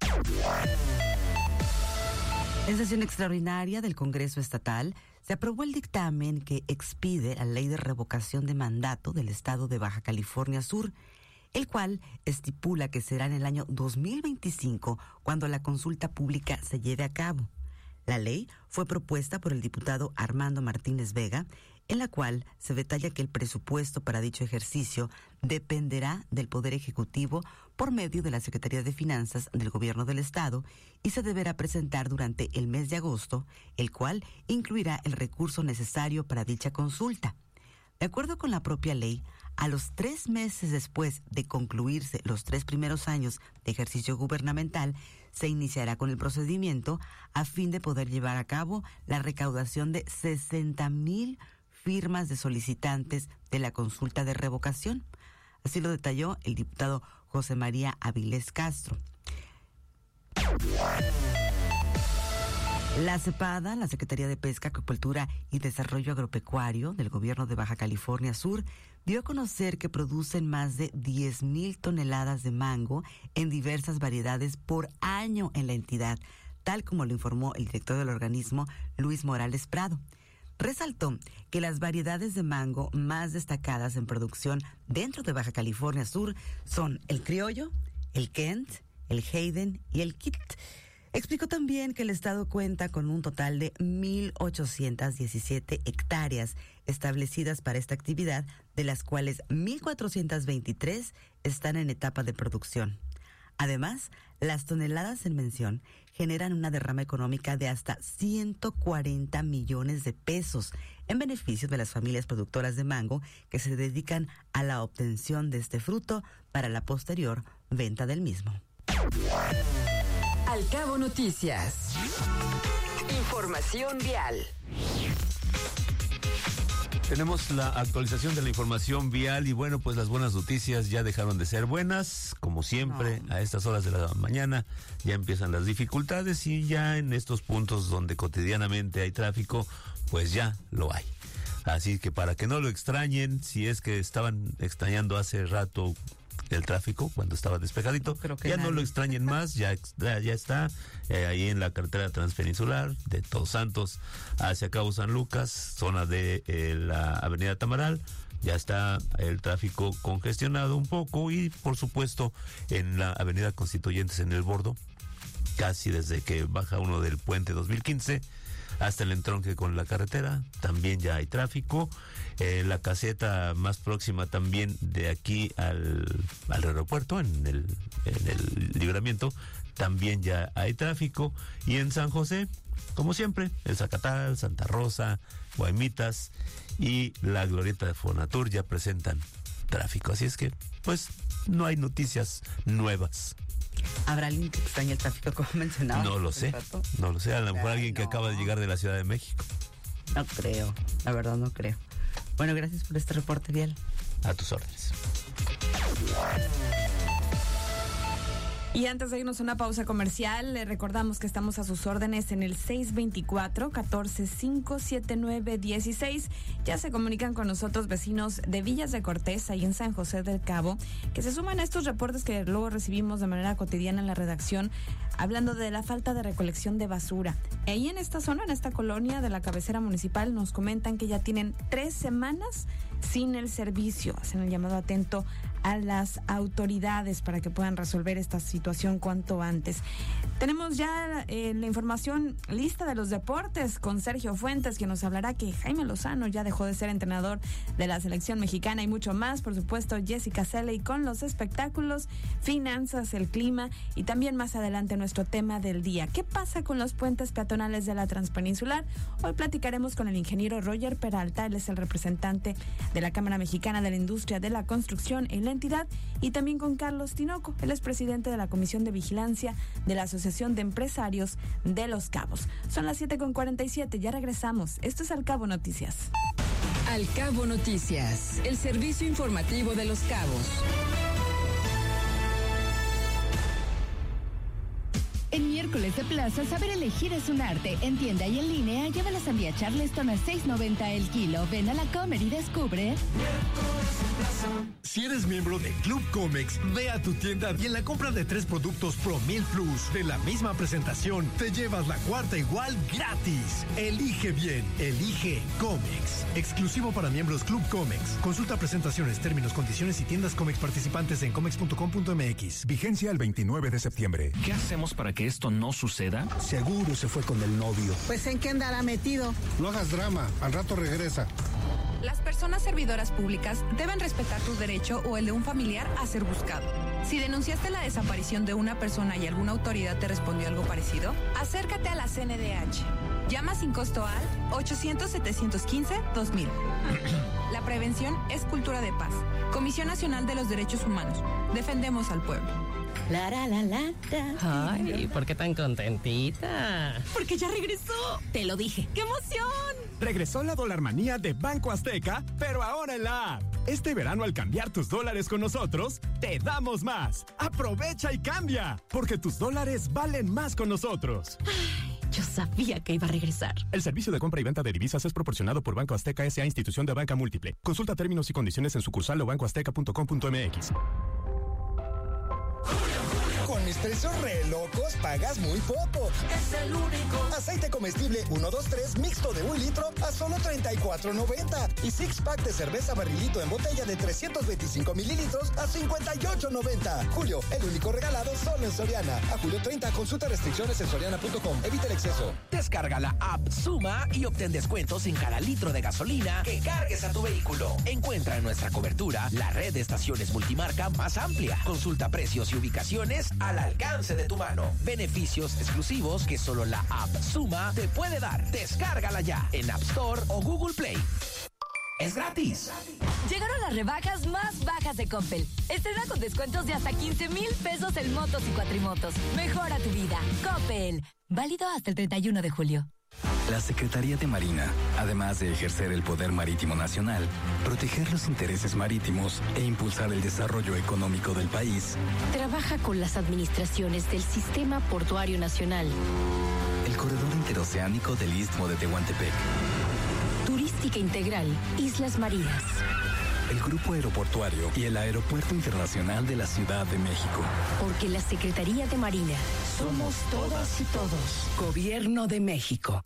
En sesión extraordinaria del Congreso Estatal, se aprobó el dictamen que expide la Ley de Revocación de Mandato del Estado de Baja California Sur, el cual estipula que será en el año 2025 cuando la consulta pública se lleve a cabo. La ley fue propuesta por el diputado Armando Martínez Vega, en la cual se detalla que el presupuesto para dicho ejercicio dependerá del Poder Ejecutivo por medio de la Secretaría de Finanzas del Gobierno del Estado y se deberá presentar durante el mes de agosto, el cual incluirá el recurso necesario para dicha consulta. De acuerdo con la propia ley, A los 3 meses después de concluirse los 3 primeros años de ejercicio gubernamental, se iniciará con el procedimiento a fin de poder llevar a cabo la recaudación de 60,000 firmas de solicitantes de la consulta de revocación. Así lo detalló el diputado José María Avilés Castro. La CEPADA, la Secretaría de Pesca, Acuicultura y Desarrollo Agropecuario del Gobierno de Baja California Sur, dio a conocer que producen más de 10,000 toneladas de mango en diversas variedades por año en la entidad, tal como lo informó el director del organismo, Luis Morales Prado. Resaltó que las variedades de mango más destacadas en producción dentro de Baja California Sur son el criollo, el Kent, el Hayden y el Kit. Explicó también que el estado cuenta con un total de 1,817 hectáreas establecidas para esta actividad, de las cuales 1,423 están en etapa de producción. Además, las toneladas en mención generan una derrama económica de hasta 140 millones de pesos en beneficio de las familias productoras de mango que se dedican a la obtención de este fruto para la posterior venta del mismo. Al Cabo Noticias. Información vial. Tenemos la actualización de la información vial y bueno, pues las buenas noticias ya dejaron de ser buenas. Como siempre, a estas horas de la mañana ya empiezan las dificultades y ya en estos puntos donde cotidianamente hay tráfico, pues ya lo hay. Así que para que no lo extrañen, si es que estaban extrañando hace rato el tráfico cuando estaba despejadito, ya no lo extrañen más, ya está ahí en la carretera transpeninsular de Todos Santos hacia Cabo San Lucas, zona de la avenida Tamaral. Ya está el tráfico congestionado un poco y por supuesto en la avenida Constituyentes en el Bordo, casi desde que baja uno del puente 2015 hasta el entronque con la carretera, también ya hay tráfico. La caseta más próxima también de aquí al aeropuerto, en el libramiento, también ya hay tráfico. Y en San José, como siempre, el Zacatal, Santa Rosa, Guaymitas y la Glorieta de Fonatur ya presentan tráfico. Así es que, pues, no hay noticias nuevas. ¿Habrá alguien que extrañe el tráfico como mencionaba? No lo sé, a lo mejor alguien que acaba de llegar de la Ciudad de México. No creo, la verdad no creo. Bueno, gracias por este reporte vial. A tus órdenes. Y antes de irnos a una pausa comercial, le recordamos que estamos a sus órdenes en el 624-145-7916. Ya se comunican con nosotros vecinos de Villas de Cortés, ahí en San José del Cabo, que se suman a estos reportes que luego recibimos de manera cotidiana en la redacción, hablando de la falta de recolección de basura. Ahí en esta zona, en esta colonia de la cabecera municipal, nos comentan que ya tienen 3 semanas sin el servicio. Hacen el llamado atento a las autoridades para que puedan resolver esta situación cuanto antes. Tenemos ya la información lista de los deportes con Sergio Fuentes, que nos hablará que Jaime Lozano ya dejó de ser entrenador de la selección mexicana y mucho más. Por supuesto, Jessica Selley con los espectáculos, finanzas, el clima y también más adelante nuestro tema del día. ¿Qué pasa con los puentes peatonales de la Transpeninsular? Hoy platicaremos con el ingeniero Roger Peralta, él es el representante de la Cámara Mexicana de la Industria de la Construcción en la entidad, y también con Carlos Tinoco, él es presidente de la Comisión de Vigilancia de la Asociación de Empresarios de Los Cabos. Son las 7:47, ya regresamos. Esto es Al Cabo Noticias. Al Cabo Noticias, el servicio informativo de Los Cabos. En miércoles de plaza, saber elegir es un arte. En tienda y en línea, lleva la sandía Charleston a $6.90 el kilo. Ven a la Comer y descubre. Si eres miembro de Club Comex, ve a tu tienda y en la compra de 3 productos Promil Plus de la misma presentación, te llevas la 4ª igual gratis. Elige bien, elige Comex. Exclusivo para miembros Club Comex. Consulta presentaciones, términos, condiciones y tiendas Comex participantes en comex.com.mx. Vigencia el 29 de septiembre. ¿Qué hacemos para que esto no suceda? Seguro se fue con el novio. Pues ¿en qué andará metido? No hagas drama, al rato regresa. Las personas servidoras públicas deben respetar tu derecho o el de un familiar a ser buscado. Si denunciaste la desaparición de una persona y alguna autoridad te respondió algo parecido, acércate a la CNDH. Llama sin costo al 800-715-2000. La prevención es cultura de paz. Comisión Nacional de los Derechos Humanos. Defendemos al pueblo. Ay, ¿por qué tan contentita? Porque ya regresó. Te lo dije. ¡Qué emoción! Regresó la Dolarmanía de Banco Azteca, pero ahora en la app. Este verano, al cambiar tus dólares con nosotros, te damos más. Aprovecha y cambia, porque tus dólares valen más con nosotros. Ay, yo sabía que iba a regresar. El servicio de compra y venta de divisas es proporcionado por Banco Azteca S.A., institución de banca múltiple. Consulta términos y condiciones en sucursal o bancoazteca.com.mx. Con mis precios re locos pagas muy poco. Es el único. Aceite comestible 123 mixto de 1 litro a solo $34.90. Y six pack de cerveza barrilito en botella de 325 mililitros a $58.90. Julio, el único regalado solo en Soriana. A julio 30, consulta restricciones en soriana.com. Evita el exceso. Descarga la app Suma y obtén descuentos en cada litro de gasolina que cargues a tu vehículo. Encuentra en nuestra cobertura la red de estaciones multimarca más amplia. Consulta precios y ubicaciones al alcance de tu mano. Beneficios exclusivos que solo la app Suma te puede dar. Descárgala ya en App Store o Google Play. Es gratis. Llegaron las rebajas más bajas de Coppel. Estrena con descuentos de hasta 15,000 pesos en motos y cuatrimotos. Mejora tu vida. Coppel. Válido hasta el 31 de julio. La Secretaría de Marina, además de ejercer el poder marítimo nacional, proteger los intereses marítimos e impulsar el desarrollo económico del país, trabaja con las administraciones del Sistema Portuario Nacional, el corredor interoceánico del Istmo de Tehuantepec, Turística Integral Islas Marías, el Grupo Aeroportuario y el Aeropuerto Internacional de la Ciudad de México. Porque la Secretaría de Marina somos todas y todos. Gobierno de México.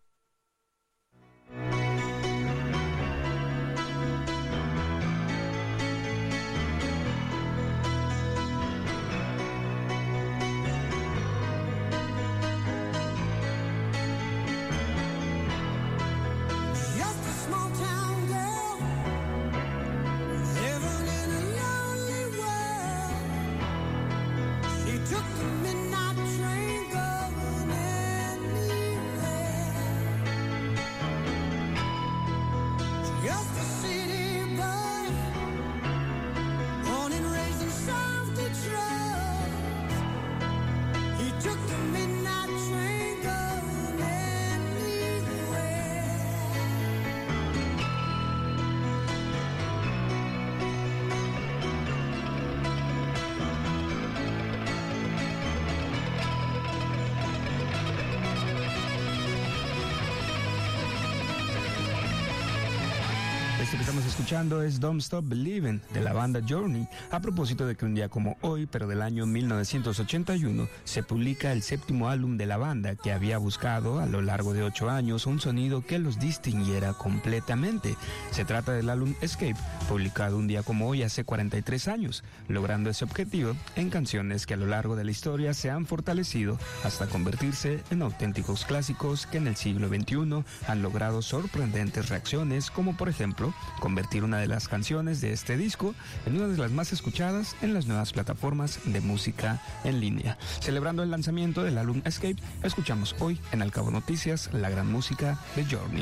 Esto que estamos escuchando es Don't Stop Believin' de la banda Journey, a propósito de que un día como hoy, pero del año 1981, se publica el séptimo álbum de la banda, que había buscado a lo largo de 8 años un sonido que los distinguiera completamente. Se trata del álbum Escape, publicado un día como hoy hace 43 años, logrando ese objetivo en canciones que a lo largo de la historia se han fortalecido hasta convertirse en auténticos clásicos que en el siglo XXI han logrado sorprendentes reacciones, como por ejemplo convertir una de las canciones de este disco en una de las más escuchadas en las nuevas plataformas de música en línea. Celebrando el lanzamiento del álbum Escape, escuchamos hoy en Al Cabo Noticias la gran música de Journey.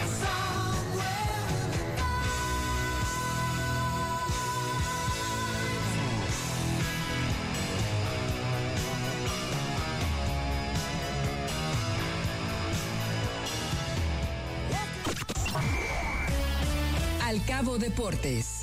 Al Cabo Deportes.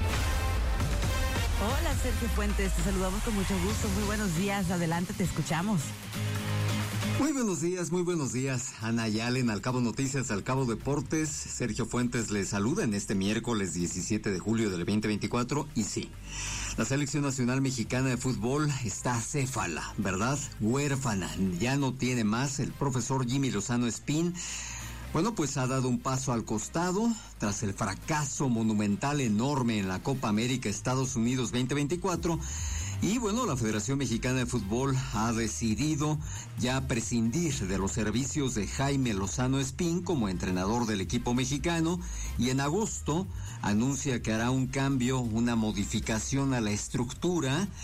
Hola, Sergio Fuentes, te saludamos con mucho gusto. Muy buenos días, adelante, te escuchamos. Muy buenos días, Ana Yalen, Al Cabo Noticias, Al Cabo Deportes. Sergio Fuentes les saluda en este miércoles 17 de julio del 2024. Y sí, la Selección Nacional Mexicana de Fútbol está acéfala, ¿verdad? Huérfana, ya no tiene más. El profesor Jimmy Lozano Espín, bueno, pues ha dado un paso al costado tras el fracaso monumental enorme en la Copa América Estados Unidos 2024. Y bueno, la Federación Mexicana de Fútbol ha decidido ya prescindir de los servicios de Jaime Lozano Espín como entrenador del equipo mexicano, y en agosto anuncia que hará un cambio, una modificación a la estructura,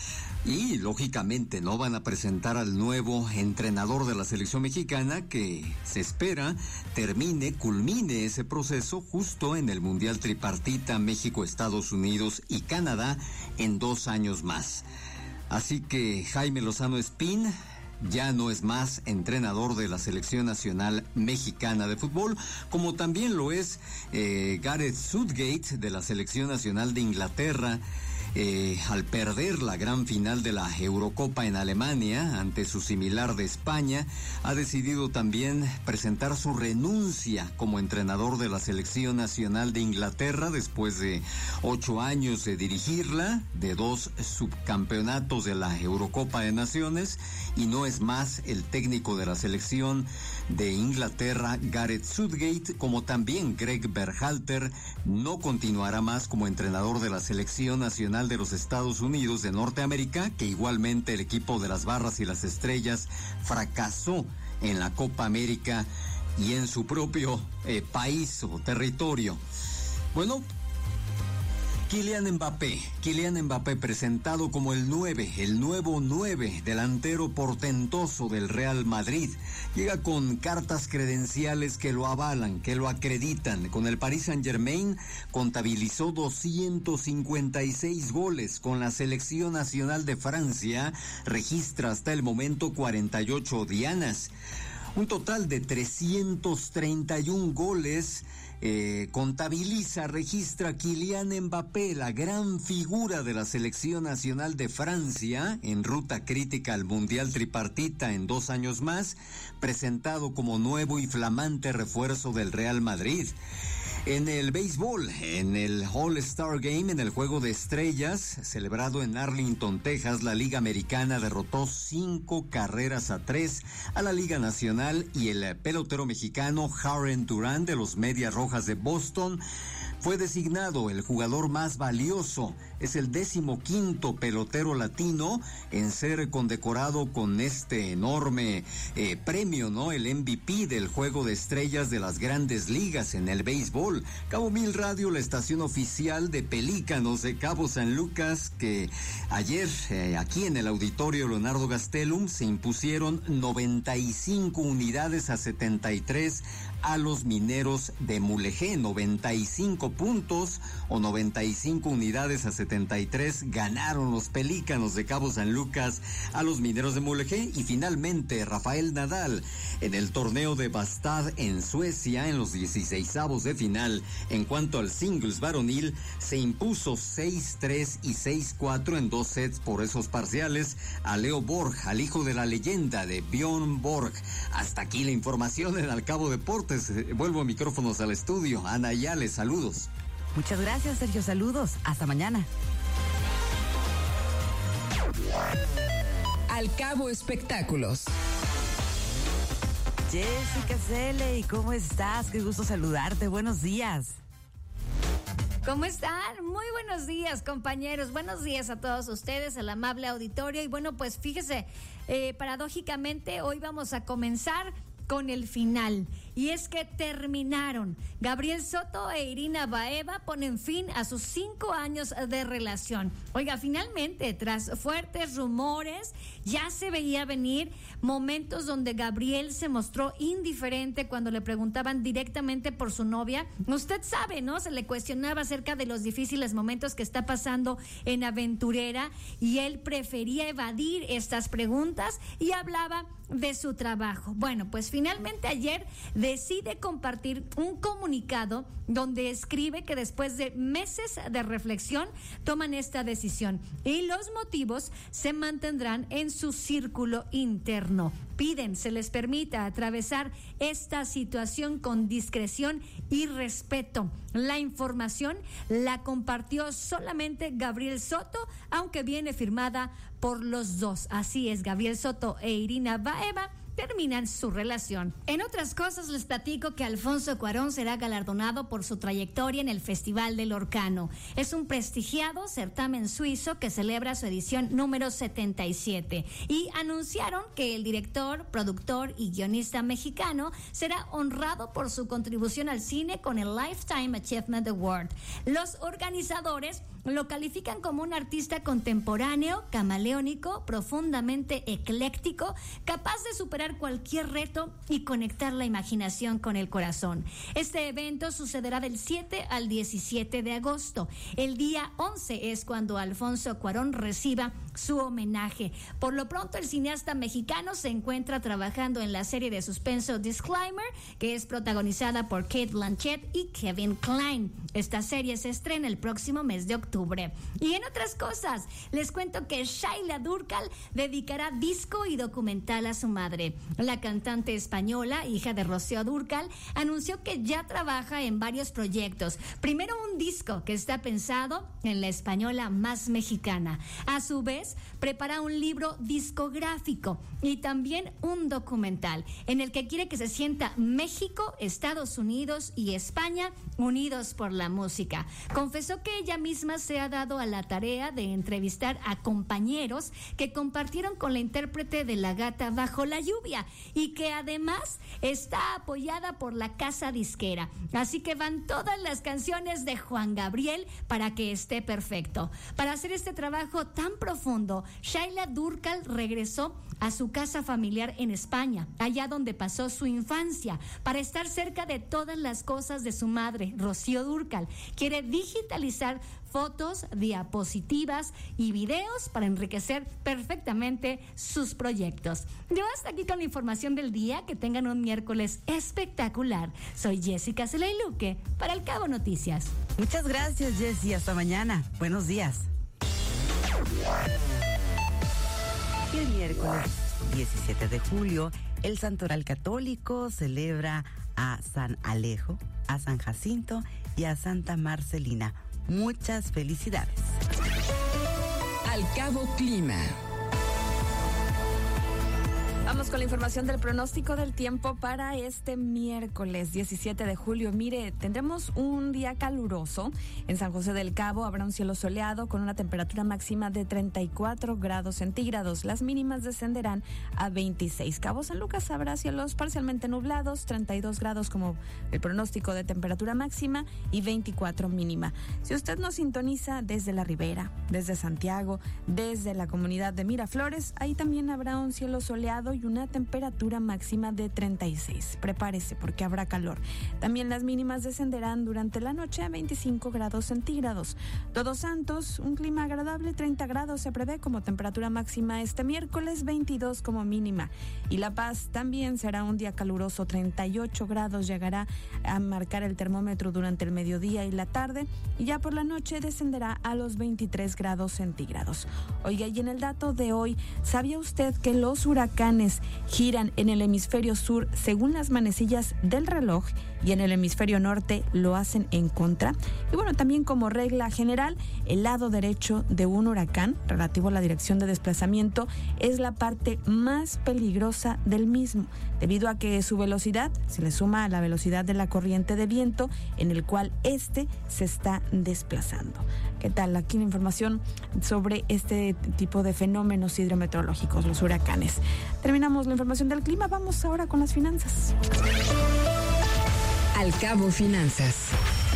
Y lógicamente no van a presentar al nuevo entrenador de la selección mexicana, que se espera culmine ese proceso justo en el Mundial Tripartita México, Estados Unidos y Canadá en 2 años más. Así que Jaime Lozano Espín ya no es más entrenador de la Selección Nacional Mexicana de Fútbol, como también lo es Gareth Southgate de la Selección Nacional de Inglaterra. Al perder la gran final de la Eurocopa en Alemania ante su similar de España, ha decidido también presentar su renuncia como entrenador de la Selección Nacional de Inglaterra después de 8 años de dirigirla, de 2 subcampeonatos de la Eurocopa de Naciones, y no es más el técnico de la selección de Inglaterra, Gareth Southgate, como también Greg Berhalter no continuará más como entrenador de la Selección Nacional de los Estados Unidos de Norteamérica, que igualmente el equipo de las Barras y las Estrellas fracasó en la Copa América y en su propio país o territorio. Bueno, Kylian Mbappé presentado como el nuevo 9, delantero portentoso del Real Madrid. Llega con cartas credenciales que lo avalan, que lo acreditan. Con el Paris Saint-Germain contabilizó 256 goles. Con la Selección Nacional de Francia registra hasta el momento 48 dianas. Un total de 331 goles registra Kylian Mbappé, la gran figura de la Selección Nacional de Francia, en ruta crítica al Mundial Tripartita en 2 años más, presentado como nuevo y flamante refuerzo del Real Madrid. En el béisbol, en el All-Star Game, en el Juego de Estrellas, celebrado en Arlington, Texas, la Liga Americana derrotó 5-3 a la Liga Nacional, y el pelotero mexicano Jarren Duran de los Medias Rojas de Boston fue designado el jugador más valioso. Es el 15º pelotero latino en ser condecorado con este enorme premio, ¿no? El MVP del Juego de Estrellas de las Grandes Ligas en el béisbol. Cabo Mil Radio, la estación oficial de Pelícanos de Cabo San Lucas, que ayer aquí en el Auditorio Leonardo Gastelum se impusieron 95 unidades a 73 a los Mineros de Mulegé. 95 puntos o 95 unidades a 73 ganaron los Pelícanos de Cabo San Lucas a los Mineros de Mulegé. Y finalmente Rafael Nadal, en el torneo de Bastad en Suecia, en los 16avos de final, en cuanto al singles varonil, se impuso 6-3 y 6-4 en 2 sets por esos parciales a Leo Borg, al hijo de la leyenda de Bjorn Borg. Hasta aquí la información en Al Cabo Deportes. Vuelvo micrófonos al estudio. Ana Yales, saludos. Muchas gracias, Sergio. Saludos. Hasta mañana. Al Cabo Espectáculos. Jessica Cele, ¿cómo estás? Qué gusto saludarte. Buenos días. ¿Cómo están? Muy buenos días, compañeros. Buenos días a todos ustedes, al amable auditorio. Y bueno, pues fíjese, paradójicamente hoy vamos a comenzar con el final, y es que terminaron. Gabriel Soto e Irina Baeva ponen fin a sus 5 años de relación. Oiga, finalmente, tras fuertes rumores, ya se veía venir momentos donde Gabriel se mostró indiferente cuando le preguntaban directamente por su novia. Usted sabe, ¿no? Se le cuestionaba acerca de los difíciles momentos que está pasando en Aventurera, y él prefería evadir estas preguntas y hablaba de su trabajo. Bueno, pues finalmente ayer decide compartir un comunicado donde escribe que después de meses de reflexión toman esta decisión, y los motivos se mantendrán en su círculo interno. Piden se les permita atravesar esta situación con discreción y respeto. La información la compartió solamente Gabriel Soto, aunque viene firmada por los dos. Así es, Gabriel Soto e Irina Baeva terminan su relación. En otras cosas, les platico que Alfonso Cuarón será galardonado por su trayectoria en el Festival del Orcano. Es un prestigiado certamen suizo que celebra su edición número 77 y anunciaron que el director, productor y guionista mexicano será honrado por su contribución al cine con el Lifetime Achievement Award. Los organizadores lo califican como un artista contemporáneo, camaleónico, profundamente ecléctico, capaz de superar cualquier reto y conectar la imaginación con el corazón. Este evento sucederá del 7 al 17 de agosto. El día 11 es cuando Alfonso Cuarón reciba su homenaje. Por lo pronto, el cineasta mexicano se encuentra trabajando en la serie de suspenso Disclaimer, que es protagonizada por Cate Blanchett y Kevin Kline. Esta serie se estrena el próximo mes de octubre. Y en otras cosas, les cuento que Shaila Durkal dedicará disco y documental a su madre. La cantante española, hija de Rocío Dúrcal, anunció que ya trabaja en varios proyectos. Primero, un disco que está pensado en la española más mexicana. A su vez, prepara un libro discográfico y también un documental en el que quiere que se sienta México, Estados Unidos y España unidos por la música. Confesó que ella misma se ha dado a la tarea de entrevistar a compañeros que compartieron con la intérprete de La Gata Bajo la Lluvia y que además está apoyada por la casa disquera. Así que van todas las canciones de Juan Gabriel para que esté perfecto. Para hacer este trabajo tan profundo, Shaila Durkal regresó a su casa familiar en España, allá donde pasó su infancia, para estar cerca de todas las cosas de su madre, Rocío Dúrcal. Quiere digitalizar fotos, diapositivas y videos para enriquecer perfectamente sus proyectos. Yo hasta aquí con la información del día. Que tengan un miércoles espectacular. Soy Jessica Celeiluque para El Cabo Noticias. Muchas gracias, Jessy. Hasta mañana. Buenos días. El miércoles 17 de julio, el Santoral Católico celebra a San Alejo, a San Jacinto y a Santa Marcelina. Muchas felicidades. Al Cabo Clima. Vamos con la información del pronóstico del tiempo para este miércoles 17 de julio. Mire, tendremos un día caluroso. En San José del Cabo habrá un cielo soleado con una temperatura máxima de 34 grados centígrados. Las mínimas descenderán a 26. Cabo San Lucas habrá cielos parcialmente nublados, 32 grados como el pronóstico de temperatura máxima y 24 mínima. Si usted nos sintoniza desde la Ribera, desde Santiago, desde la comunidad de Miraflores, ahí también habrá un cielo soleado y una temperatura máxima de 36. Prepárese porque habrá calor. También las mínimas descenderán durante la noche a 25 grados centígrados. Todos Santos, un clima agradable, 30 grados se prevé como temperatura máxima este miércoles, 22 como mínima. Y La Paz también será un día caluroso, 38 grados llegará a marcar el termómetro durante el mediodía y la tarde, y ya por la noche descenderá a los 23 grados centígrados. Oiga, y en el dato de hoy, ¿sabía usted que los huracanes giran en el hemisferio sur según las manecillas del reloj y en el hemisferio norte lo hacen en contra? Y bueno, también como regla general, el lado derecho de un huracán, relativo a la dirección de desplazamiento, es la parte más peligrosa del mismo, debido a que su velocidad se le suma a la velocidad de la corriente de viento en el cual este se está desplazando. ¿Qué tal? Aquí la información sobre este tipo de fenómenos hidrometeorológicos, los huracanes. Terminamos la información del clima, vamos ahora con las finanzas. Al Cabo Finanzas.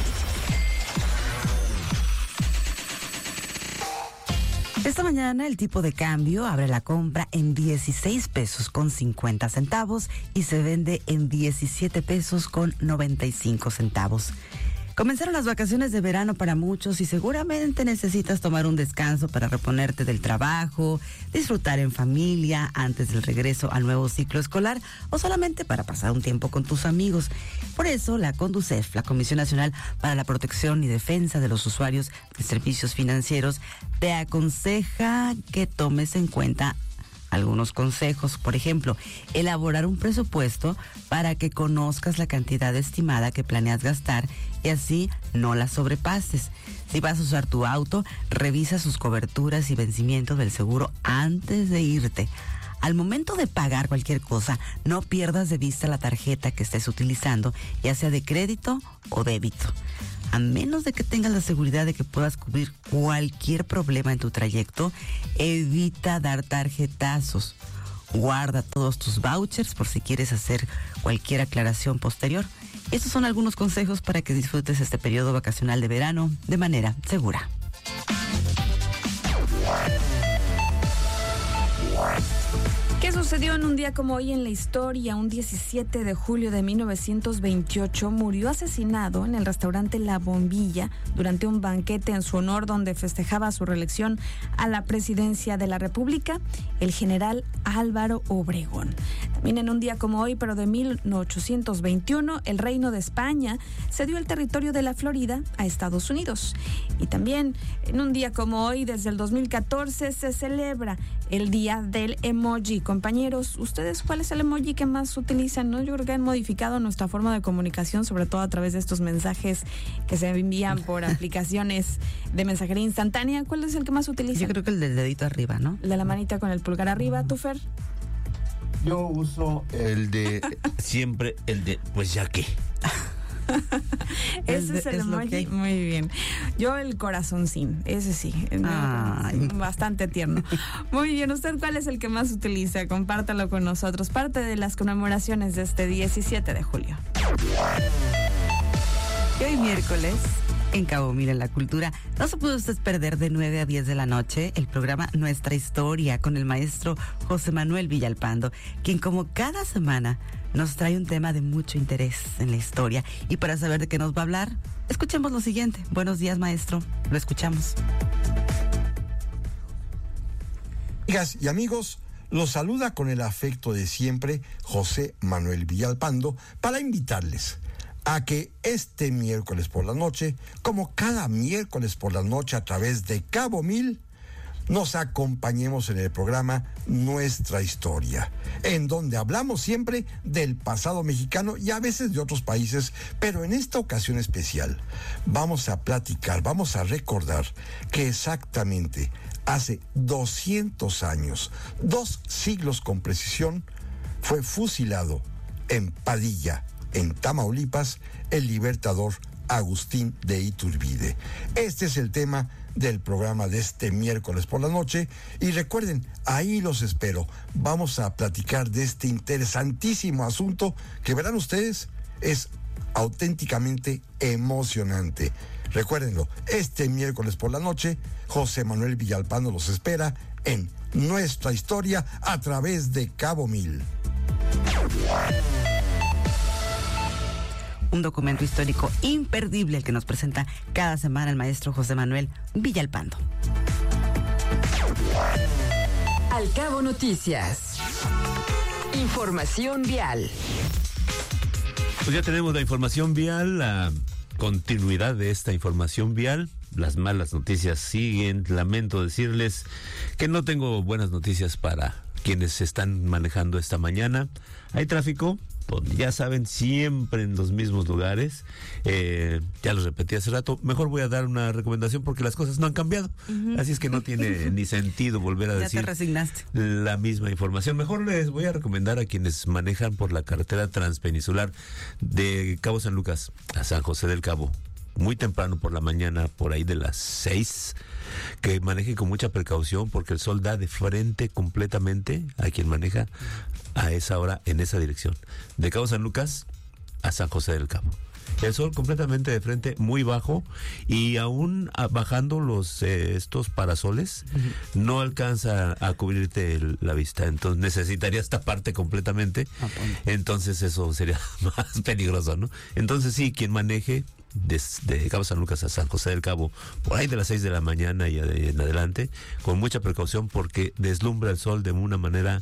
Esta mañana el tipo de cambio abre la compra en 16 pesos con 50 centavos y se vende en 17 pesos con 95 centavos. Comenzaron las vacaciones de verano para muchos y seguramente necesitas tomar un descanso para reponerte del trabajo, disfrutar en familia antes del regreso al nuevo ciclo escolar o solamente para pasar un tiempo con tus amigos. Por eso, la CONDUCEF, la Comisión Nacional para la Protección y Defensa de los Usuarios de Servicios Financieros, te aconseja que tomes en cuenta algunos consejos. Por ejemplo, elaborar un presupuesto para que conozcas la cantidad estimada que planeas gastar y así no la sobrepases. Si vas a usar tu auto, revisa sus coberturas y vencimiento del seguro antes de irte. Al momento de pagar cualquier cosa, no pierdas de vista la tarjeta que estés utilizando, ya sea de crédito o débito. A menos de que tengas la seguridad de que puedas cubrir cualquier problema en tu trayecto, evita dar tarjetazos. Guarda todos tus vouchers por si quieres hacer cualquier aclaración posterior. Estos son algunos consejos para que disfrutes este periodo vacacional de verano de manera segura. ¿Qué sucedió en un día como hoy en la historia? Un 17 de julio de 1928 murió asesinado en el restaurante La Bombilla durante un banquete en su honor donde festejaba su reelección a la presidencia de la República el general Álvaro Obregón. También en un día como hoy, pero de 1821, el Reino de España cedió el territorio de la Florida a Estados Unidos. Y también en un día como hoy, desde el 2014, se celebra el Día del Emoji. Compañeros, ¿ustedes cuál es el emoji que más utilizan? ¿No? Yo creo que han modificado nuestra forma de comunicación, sobre todo a través de estos mensajes que se envían por aplicaciones de mensajería instantánea. ¿Cuál es el que más utilizan? Yo creo que el del dedito arriba, ¿no? El de la manita con el pulgar arriba. ¿Tú, Fer? Yo uso el de siempre, el de pues ya qué. Ese es el emoji. Muy bien. Yo el corazoncín, ese sí. Bastante tierno. Muy bien. ¿Usted cuál es el que más utiliza? Compártalo con nosotros. Parte de las conmemoraciones de este 17 de julio. Y hoy miércoles, en Cabo Mil en la Cultura, no se puede usted perder de 9 a 10 de la noche el programa Nuestra Historia con el maestro José Manuel Villalpando, quien como cada semana nos trae un tema de mucho interés en la historia. Y para saber de qué nos va a hablar, escuchemos lo siguiente. Buenos días, maestro. Lo escuchamos. Amigas y amigos, los saluda con el afecto de siempre José Manuel Villalpando para invitarles a que este miércoles por la noche, como cada miércoles por la noche a través de Cabo Mil, nos acompañemos en el programa Nuestra Historia, en donde hablamos siempre del pasado mexicano y a veces de otros países, pero en esta ocasión especial vamos a platicar, vamos a recordar que exactamente hace 200 años, 2 siglos con precisión, fue fusilado en Padilla, en Tamaulipas, el libertador Agustín de Iturbide. Este es el tema del programa de este miércoles por la noche y recuerden, ahí los espero. Vamos a platicar de este interesantísimo asunto que verán ustedes es auténticamente emocionante. Recuérdenlo, este miércoles por la noche José Manuel Villalpando los espera en Nuestra Historia a través de Cabo Mil. Un documento histórico imperdible el que nos presenta cada semana el maestro José Manuel Villalpando. Al Cabo Noticias. Información vial. Pues ya tenemos la información vial, la continuidad de esta información vial. Las malas noticias siguen. Lamento decirles que no tengo buenas noticias para quienes están manejando esta mañana. Hay tráfico, ya saben, siempre en los mismos lugares. Ya los repetí hace rato. Mejor voy a dar una recomendación porque las cosas no han cambiado. Así es que no tiene ni sentido volver a decir te resignaste. La misma información. Mejor les voy a recomendar a quienes manejan por la carretera transpeninsular de Cabo San Lucas a San José del Cabo, muy temprano por la mañana, por ahí de las 6, que manejen con mucha precaución porque el sol da de frente completamente a quien maneja a esa hora en esa dirección, de Cabo San Lucas a San José del Cabo. El sol completamente de frente, muy bajo, y aún bajando los estos parasoles, no alcanza a cubrirte la vista. Entonces necesitarías taparte completamente. Entonces eso sería más peligroso, ¿no? Entonces sí, quien maneje desde Cabo San Lucas a San José del Cabo, por ahí de las 6 de la mañana y en adelante, con mucha precaución porque deslumbra el sol de una manera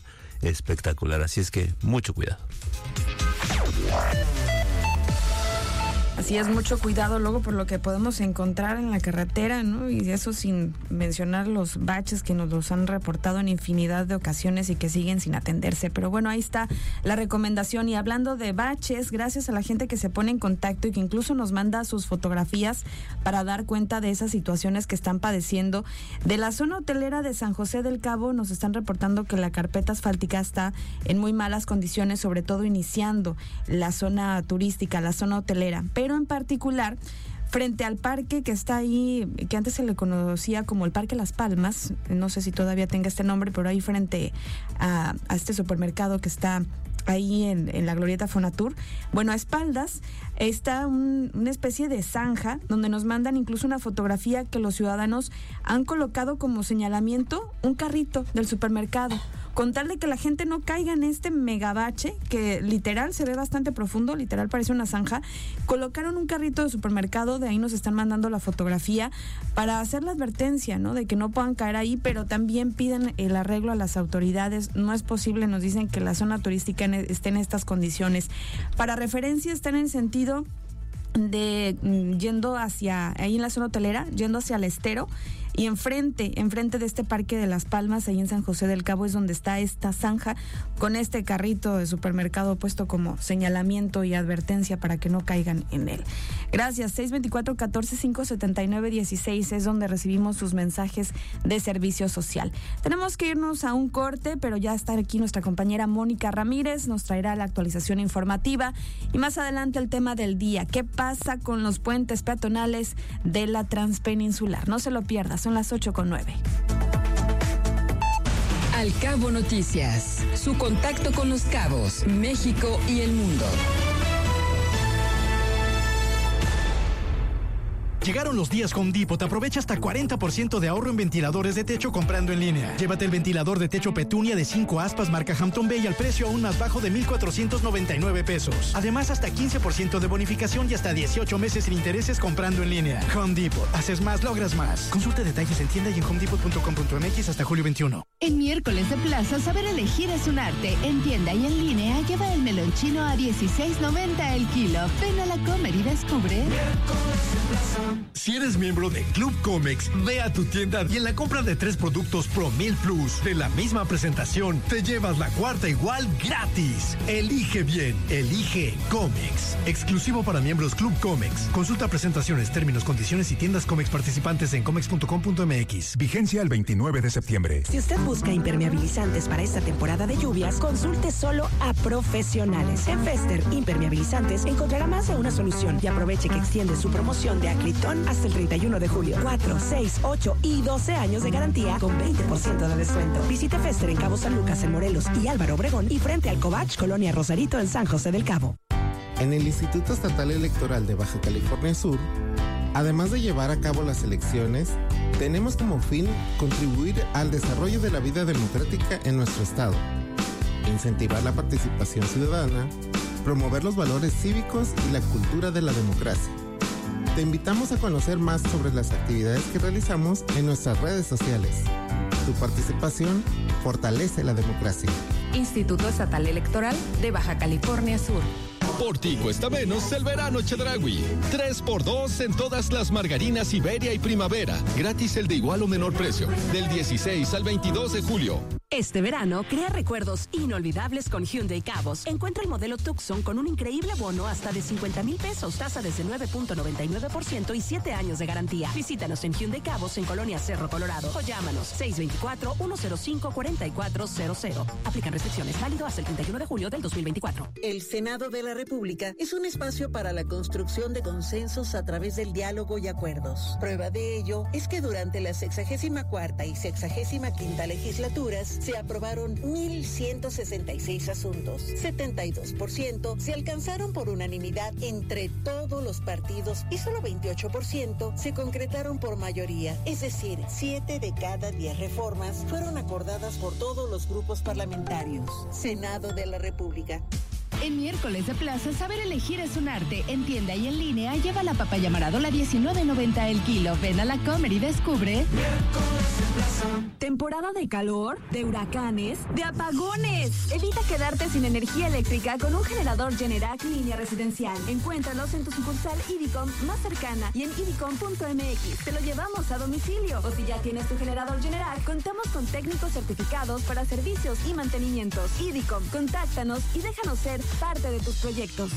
espectacular. Así es que mucho cuidado. Así es, mucho cuidado luego por lo que podemos encontrar en la carretera, ¿no? Y eso sin mencionar los baches que nos los han reportado en infinidad de ocasiones y que siguen sin atenderse. Pero bueno, ahí está la recomendación. Y hablando de baches, gracias a la gente que se pone en contacto y que incluso nos manda sus fotografías para dar cuenta de esas situaciones que están padeciendo. De la zona hotelera de San José del Cabo nos están reportando que la carpeta asfáltica está en muy malas condiciones, sobre todo iniciando la zona turística, la zona hotelera, pero en particular frente al parque que está ahí, que antes se le conocía como el Parque Las Palmas, no sé si todavía tenga este nombre, pero ahí frente a este supermercado que está ahí en la glorieta Fonatur. Bueno, a espaldas está una especie de zanja donde nos mandan incluso una fotografía que los ciudadanos han colocado como señalamiento un carrito del supermercado, con tal de que la gente no caiga en este megabache que literal se ve bastante profundo, literal parece una zanja. Colocaron un carrito de supermercado, de ahí nos están mandando la fotografía para hacer la advertencia, ¿no? De que no puedan caer ahí, pero también piden el arreglo a las autoridades. No es posible, nos dicen, que la zona turística esté en estas condiciones. Para referencia, está en el sentido de yendo hacia, ahí en la zona hotelera, yendo hacia el Estero, y enfrente de este Parque de Las Palmas, ahí en San José del Cabo, es donde está esta zanja con este carrito de supermercado puesto como señalamiento y advertencia para que no caigan en él. Gracias. 624-14-579-16 es donde recibimos sus mensajes de servicio social. Tenemos que irnos a un corte, pero ya está aquí nuestra compañera Mónica Ramírez, nos traerá la actualización informativa y más adelante el tema del día. ¿Qué pasa con los puentes peatonales de la Transpeninsular? No se lo pierda, son las 8:09. Al Cabo Noticias, su contacto con Los Cabos, México y el mundo. Llegaron los días Home Depot. Aprovecha hasta 40% de ahorro en ventiladores de techo comprando en línea. Llévate el ventilador de techo Petunia de 5 aspas marca Hampton Bay al precio aún más bajo de $1,499. Además, hasta 15% de bonificación y hasta 18 meses sin intereses comprando en línea. Home Depot. Haces más, logras más. Consulta detalles en tienda y en homedepot.com.mx hasta julio 21. En miércoles de plaza, saber elegir es un arte. En tienda y en línea, lleva el melonchino a $16.90 el kilo. Ven a la Comer y descubre. Si eres miembro de Club Comex, ve a tu tienda y en la compra de 3 productos Pro 1000 Plus de la misma presentación, te llevas la cuarta igual gratis. Elige bien, elige Comex. Exclusivo para miembros Club Comex. Consulta presentaciones, términos, condiciones y tiendas Comex participantes en comex.com.mx. Vigencia el 29 de septiembre. Si usted busca impermeabilizantes para esta temporada de lluvias, consulte solo a profesionales. En Fester Impermeabilizantes encontrará más de una solución y aproveche que extiende su promoción de Acritón hasta el 31 de julio. 4, 6, 8 y 12 años de garantía con 20% de descuento. Visite Fester en Cabo San Lucas, en Morelos y Álvaro Obregón y frente al Covach, Colonia Rosarito en San José del Cabo. En el Instituto Estatal Electoral de Baja California Sur, además de llevar a cabo las elecciones, tenemos como fin contribuir al desarrollo de la vida democrática en nuestro estado, incentivar la participación ciudadana, promover los valores cívicos y la cultura de la democracia. Te invitamos a conocer más sobre las actividades que realizamos en nuestras redes sociales. Tu participación fortalece la democracia. Instituto Estatal Electoral de Baja California Sur. Por ti cuesta menos el verano Chedraui. 3x2 en todas las margarinas Iberia y Primavera. Gratis el de igual o menor precio. Del 16 al 22 de julio. Este verano, crea recuerdos inolvidables con Hyundai Cabos. Encuentra el modelo Tucson con un increíble bono hasta de 50,000 pesos, tasa desde 9.99% y 7 años de garantía. Visítanos en Hyundai Cabos en Colonia Cerro, Colorado, o llámanos 624-105-4400. Aplican restricciones, válido hasta el 31 de julio del 2024. El Senado de la República es un espacio para la construcción de consensos a través del diálogo y acuerdos. Prueba de ello es que durante la 64ª y 65ª legislaturas se aprobaron 1,166 asuntos. 72% se alcanzaron por unanimidad entre todos los partidos y solo 28% se concretaron por mayoría. Es decir, 7 de cada 10 reformas fueron acordadas por todos los grupos parlamentarios. Senado de la República. En miércoles de plaza, saber elegir es un arte. En tienda y en línea, lleva la papaya Maradola a $19.90 el kilo. Ven a la Comer y descubre. Temporada de calor, de huracanes, de apagones. Evita quedarte sin energía eléctrica con un generador Generac línea residencial. Encuéntralos en tu sucursal Idicom más cercana y en idicom.mx. Te lo llevamos a domicilio. O si ya tienes tu generador Generac, contamos con técnicos certificados para servicios y mantenimientos. Idicom, contáctanos y déjanos ser parte de tus proyectos.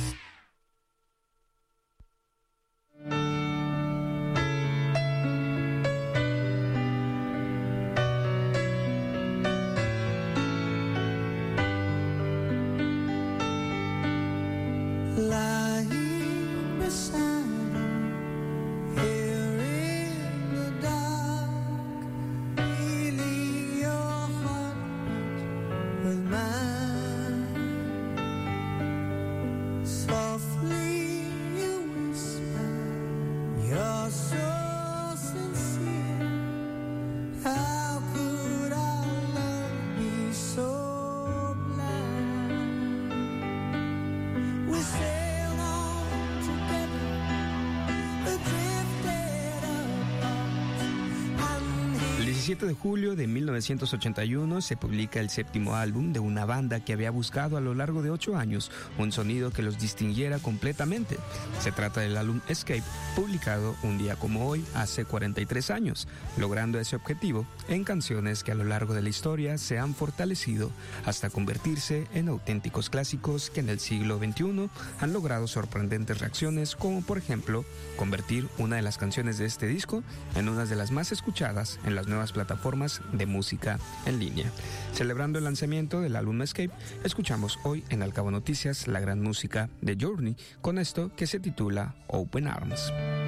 El 17 de julio de 1981 se publica el séptimo álbum de una banda que había buscado a lo largo de 8 años un sonido que los distinguiera completamente. Se trata del álbum Escape, publicado un día como hoy, hace 43 años, logrando ese objetivo en canciones que a lo largo de la historia se han fortalecido hasta convertirse en auténticos clásicos que en el siglo XXI han logrado sorprendentes reacciones, como por ejemplo convertir una de las canciones de este disco en una de las más escuchadas en las nuevas plataformas de música en línea. Celebrando el lanzamiento del álbum Escape, escuchamos hoy en Al Cabo Noticias la gran música de Journey con esto que se titula Open Arms.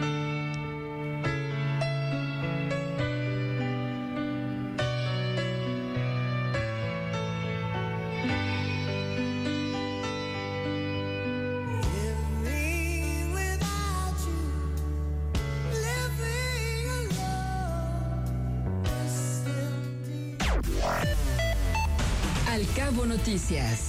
Al Cabo Noticias.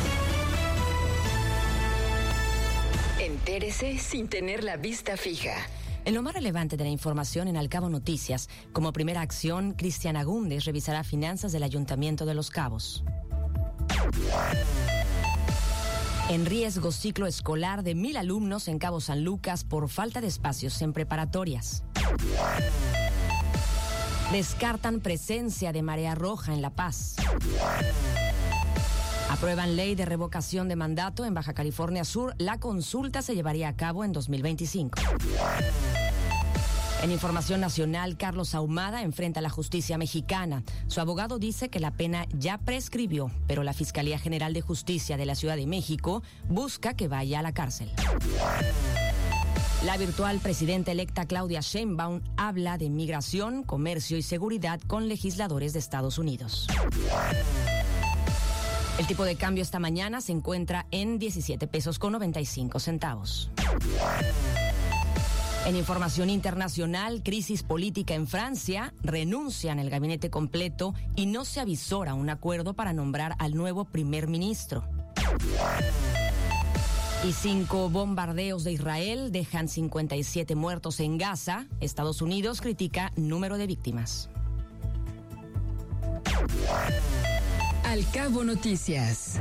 Entérese sin tener la vista fija. En lo más relevante de la información en Al Cabo Noticias, como primera acción, Cristian Agúndez revisará finanzas del Ayuntamiento de Los Cabos. En riesgo ciclo escolar de 1,000 alumnos en Cabo San Lucas por falta de espacios en preparatorias. Descartan presencia de marea roja en La Paz. Aprueban ley de revocación de mandato en Baja California Sur. La consulta se llevaría a cabo en 2025. En información nacional, Carlos Ahumada enfrenta a la justicia mexicana. Su abogado dice que la pena ya prescribió, pero la Fiscalía General de Justicia de la Ciudad de México busca que vaya a la cárcel. La virtual presidenta electa Claudia Sheinbaum habla de migración, comercio y seguridad con legisladores de Estados Unidos. El tipo de cambio esta mañana se encuentra en 17 pesos con 95 centavos. En información internacional, crisis política en Francia, renuncian el gabinete completo y no se avisora un acuerdo para nombrar al nuevo primer ministro. Y 5 bombardeos de Israel dejan 57 muertos en Gaza. Estados Unidos critica número de víctimas. Al Cabo Noticias.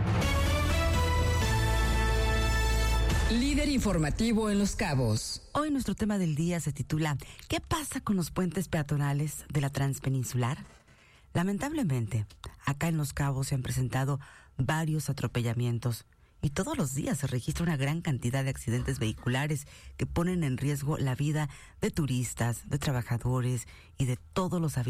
Líder informativo en Los Cabos. Hoy nuestro tema del día se titula ¿Qué pasa con los puentes peatonales de la Transpeninsular? Lamentablemente, acá en Los Cabos se han presentado varios atropellamientos y todos los días se registra una gran cantidad de accidentes vehiculares que ponen en riesgo la vida de turistas, de trabajadores y de todos los habitantes